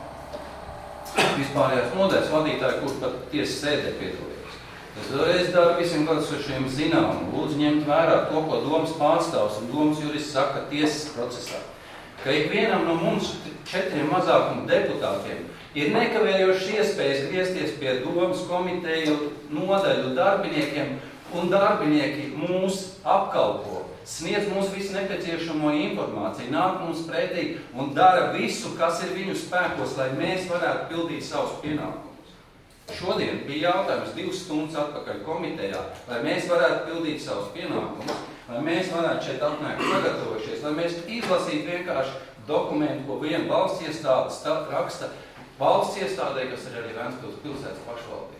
vispārējās nodaļas vadītāja, kurš pat tiesas sēdē piedalījās. Es vēlreiz daru visiem klātsošiem zinām, lūdzu ņemt vērā to, ko domas pārstāvs un domas jurists saka tiesas procesā. Ka ikvienam no mums četriem mazākuma deputātiem ir nekavējošas iespējas griezties pie domas komiteju nodaļu darbiniekiem, un darbinieki mūs apkalpo, sniedz mums visu nepieciešamo informāciju, nāk mums pretī un dara visu, kas ir viņu spēkos, lai mēs varētu pildīt savus pienākumus. Šodien bija jautājums divas stundas atpakaļ komitejā, lai mēs varētu pildīt savus pienākumus, lai mēs varētu šeit atnākt sagatavojušies, lai mēs izlasītu vienkārši dokumentu, ko viena valsts iestādes raksta valsts iestādē, kas ir arī Ventspils pilsētas pašvaldība.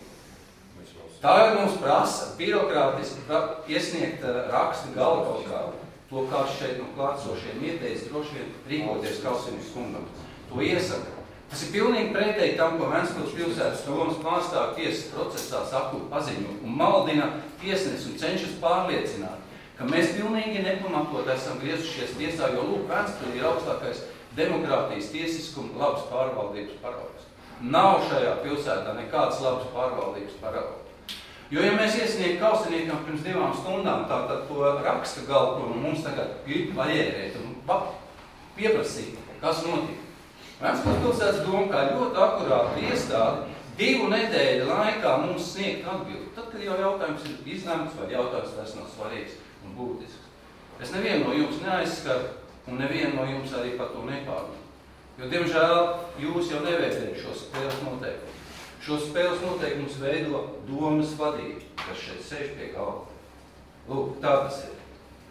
Tagad mums prasa birokrātiski pra, iesniegt uh, rakstu galu kaut kādu. To kāds šeit no klātsošiem ieteicis droši vien rīkoties Kausinis kungam. To iesaka. Tas ir pilnīgi pretēji tam, ko Ventspils pilsētas domas pārstāv tiesas procesā saku paziņu un maldina tiesnes un cenšas pārliecināt, ka mēs pilnīgi nepamatot esam griezušies tiesā, jo lūk, Ventspils ir augstākais demokrātijas tiesiskuma labas pārvaldības paraugs. Nav šajā pilsētā nekāds labas pārvaldības paraugs. Jo, ja mēs iesniegtu kausiniekam pirms divām stundām, tātad to raksta galu, ko mums tagad ir paierēt un pieprasīt, kas notika. Ventspils pilsētas doma kā ļoti akurāta iestāde divu nedēļu laikā mums sniegt atbildi. Tad, kad jau jautājums ir izlemts vai jautājums vairs nav svarīgs un būtisks. Es nevienu no jums neaizskaru un nevienu no jums arī par to nepārnāk. Jo, diemžēl, jūs jau nevērtējat šos spēles noteikumus. Šos spēles noteikumus veido domas vadība, kas šeit sēž pie galva. Lūk, tā tas ir.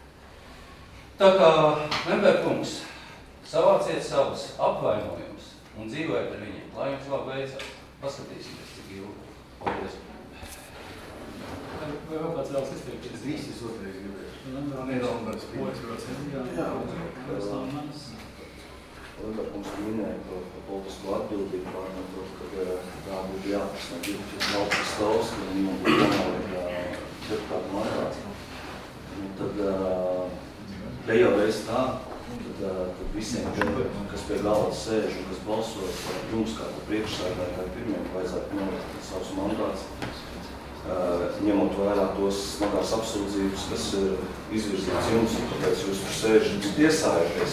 Tā kā Lemberkungs, savāciet savus apvainojumus un dzīvojiet ar viņiem, lai jums labi veicās. Paskatīsimies, cik ilgi. Paldies. Vai vēl kāds vēlas izteikties? Es visas otrais gribēšu. Lembers Lemberkungs. Lemberkungs minēja par politisko atbildību pārmetot, ka tā būtu jāprasa no divdesmit valsts stāvs, ka viņam būtu jānāk deputātu mandāts. Tad te jau reiz tā, tad, tad visiem, kas pie galvas sēž un kas balso, jums kā priekšsēdētāji, kā pirmiem vajadzētu nolikt savus mandāts, ņemot vērā tos smagās apsūdzības, kas ir izvirzīts jums, un tāpēc jūs tur sēžat un tiesājaties.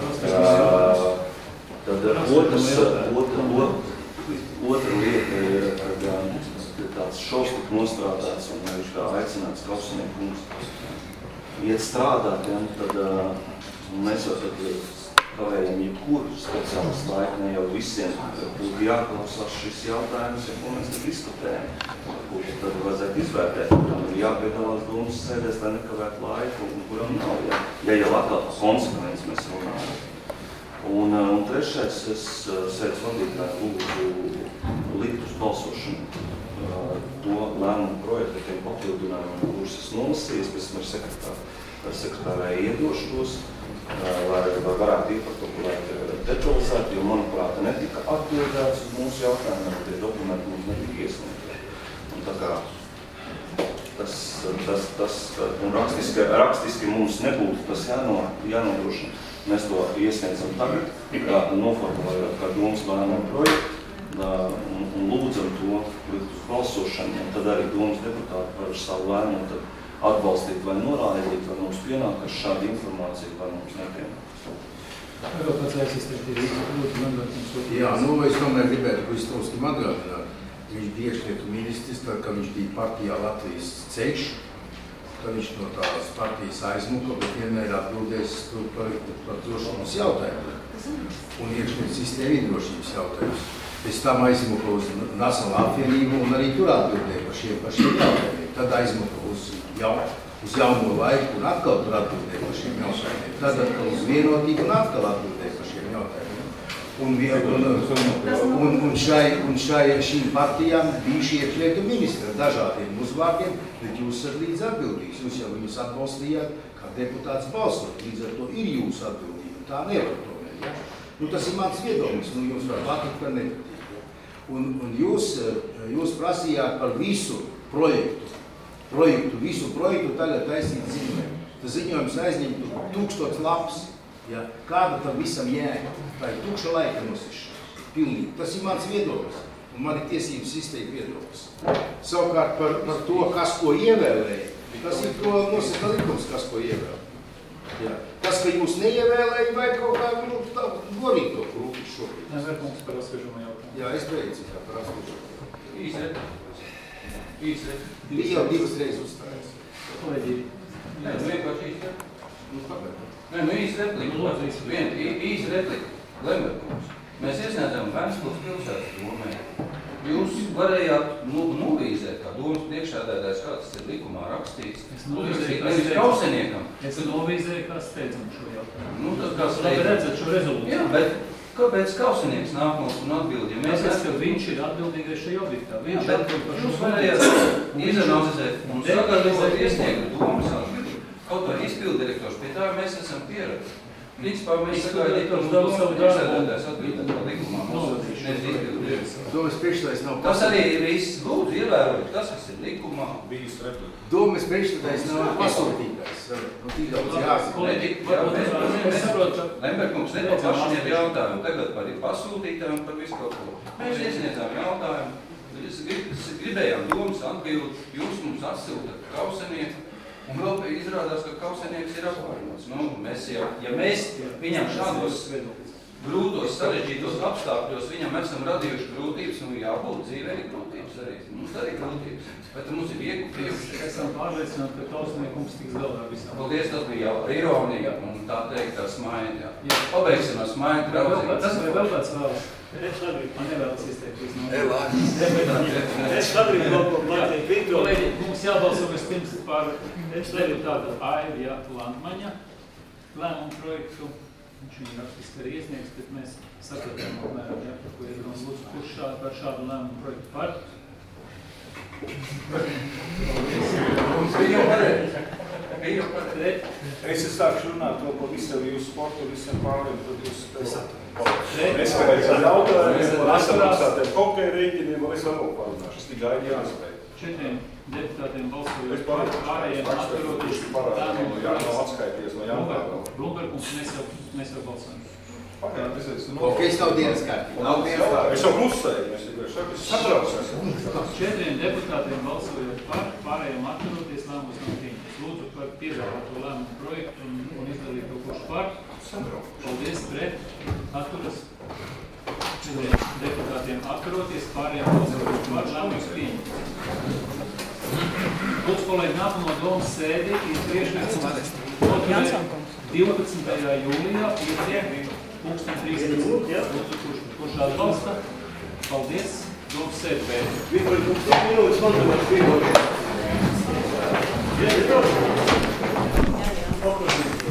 Tad otrs, otra, otra lieta ir, kad tāds šovs tik nostrādāts un viņš kā aicināts Kausinieku kungs iet strādāt, ja, tad mēs jau tad kavējam jebkuru speciālistu laiku, ne jau visiem būtu jāklausās šis jautājums, ja ko mēs tad diskutējam. Kurš tad vajadzētu izvērtēt, kuram ir jāpiedalās domas sēdēs, lai nekavētu laiku, un kuram nav, ja, ja jau atkal par konsekvenci mēs runājam. Un, un trešais, es sēdz vadītāju lūdzu likt uz balsošanu to lēmumu projektu, tiem papildinājumiem, kurus es nolasījis, pēc tam ar sekretāru, ar sekretārai iedošu tos, lai, lai varētu ir par to, ko vajag detalizēt, jo, manuprāt, netika atbildēts uz mūsu jautājumiem, tie dokumenti mums netika iesniegti. Un tā kā tas, tas, tas un rakstiski, rakstiski mums nebūtu tas jāno, jānodrošina. Mēs to iesniedzam tagad, noformulējot kā domas lēmumu projektu, un, un lūdzam to likt uz balsošanu, un tad arī domas deputāti par savu lēmumu tad atbalstīt vai norādīt, vai mums pienākas šāda informācija, vai mums nepienākas. Vēl pats aizsistēt ir lūdzu. Jā, nu es tomēr gribētu Kristovskim atgādināt. Viņš bija iekšlietu ministrs, tad, kad viņš bija partijā Latvijas ceļš, tad viņš no tās partijas aizmuka, bet vienmēr atbildēs par, par drošības jautājumu. Un iekšlietu sistēma ir drošības jautājums. Pēc tam aizmuka uz Nacionālo apvienību un arī tur atbildēja par šiem, par šiem jautājumiem. Tad aizmuka uz, jau, uz jauno laiku un atkal tur atbildēja par šiem jautājumiem. Tad atkal uz vienotību un atkal atbildēja par šiem jautājumiem. Un, un, un, un, un, šai, un šai šīm partijām bijuši iekšlietu ministri ar dažādiem uzvārdiem, bet jūs esat līdz atbildīgs. Jūs jau viņus atbalstījāt, kā deputāts balsot. Līdz ar to ir jūsu atbildība. Tā nevar tomēr. Ja? Nu, tas ir mans viedoklis, nu jums var patikt, par nepatīk. Un, un jūs, jūs prasījāt par visu projektu, projektu, visu projektu tagad taisīt ziņojumu. Tas ziņojums aizņemtu tūkstots lapas. Ja? Kāda tam visam jēga? Tā ir tukša laika nosišana. Pilnīgi. Tas ir mans viedoklis. Un man ir tiesības izteikt viedoklis. Savukārt par, par to, kas ko ievēlēja, tas ir to nosaka likums, kas ko ievēlēja. Jā. Tas, ka jūs neievēlēja, vai kaut kā nu, tā gorīgi to krūti šobrīd. Nē, vēl mums par asvežumu jautājumu. Jā, es beidzu jā, par asvežumu. Īsi replikas. Īsi replikas. Bija jau divas reizes uzstājas. Kolēģi. Nē, nu vienkārši īsi replikas. Nē, nu īsi replikas. Vien, īsi replika. Lemberkungs. Mēs iesniedzam Ventspils pilsētas domē. Jūs varējāt nu, novīzēt, kā domas priekšsēdētājs, kā tas ir likumā rakstīts. Es novīzēju, kas kauseniekam. Es novīzēju, kā steidzam šo jautājumu. Nu, tad kā steidzam. Labi redzat šo rezolūciju. Jā, bet kāpēc kausenieks nāk mums un atbild? Ja mēs Tāpēc, ka viņš ir atbildīgais šajā objektā. Viņš jā, bet jūs varējāt izanalizēt un sagatavot iesniegt domas atbildi. Kaut vai izpildu direktors, pie tā mēs esam pieraduši. Principā mēs sagaidīt, ka mums domas priekšsēdētājs atbildēt par likumā. Mums nevis izpildu direktors. Domas priekšsēdētājs nav Tas arī viss lūdzu ievērot, tas, kas ir likumā. Bijis replika. Domas priekšsēdētājs nav pasūtītājs. Nu, tik daudz jāzina. Lemberkungs nepaplašiniet jautājumu. Tagad par pasūtītājiem par visu kaut ko. Mēs iesniedzām jautājumu. Gribējām domas atbildi. Jūs mums atsūtat kausenieku. Un vēl izrādās, ka kausenieks ir apvainots. Nu, mēs jau, ja mēs viņam šādos grūtos, sarežģītos apstākļos, viņam esam radījuši grūtības, nu jābūt dzīvē ir grūtības arī. Mums arī grūtības. Bet mums ir viegli priekšsēdētājs. Esam pārliecināti, ka kausniekums tiks galvā visam. Paldies, tas bija jau ironija un tā teikt ar smaiņu. Pabeigsim ar smaiņu draudzīgi. Tas vai vēl kāds vēlas? Es šadrīd, man nevēlas izteikties. Es šadrīd vēl ko platīgi vidot. Kolēģi, mums jābalso vispirms par deputāta Aivija Landmaņa lēmumu projektu. Viņš viņu rakstiski arī iesniegs, bet mēs sakatām apmēram, ja, par ko ir runas lūdzu, kurš šādu, par šādu lēmumu projektu par. Mums bija jau pareizi. Bija jau pareizi. Es sākšu runāt to par visam jūsu sportu, visam pāriem, tad jūs es pēc jautājumiem, par nesamaksātiem hokeja rēķiniem, un es vēl vēl parunāšu. Es tikai jāspēj. Četriem deputātiem balsojot par pārējiem atskaroties lēmumu. Jā, nav atskaities no jautājumiem. Blumberkungs, mēs jau, mēs jau balsojam. Pagājuši, es esmu Ok, es nav dienas kārtībā. Nav dienas kārtībā. Es jau klusēju, es tikai šeit, es satraucos. Četriem deputātiem balsojot par pārējiem atskaroties lēmumus nav pieņemts. Lūdzu par piedāvāto lēmumu projektu un, un izdalīt to kurš par. Paldies, pret, atturas. Četriem deputātiem atskaroties pārējiem balsojot par lēmumus pieņemts. Lūdzu, kolēģi, nākamo domas sēdi ir priekšnieks. divpadsmitajā jūlijā, pieciem, pulksten trīspadsmit. Kurš atbalsta? Paldies. Domas sēdi beidz. Vienkārši mums minūtes, man tomēr piedošana.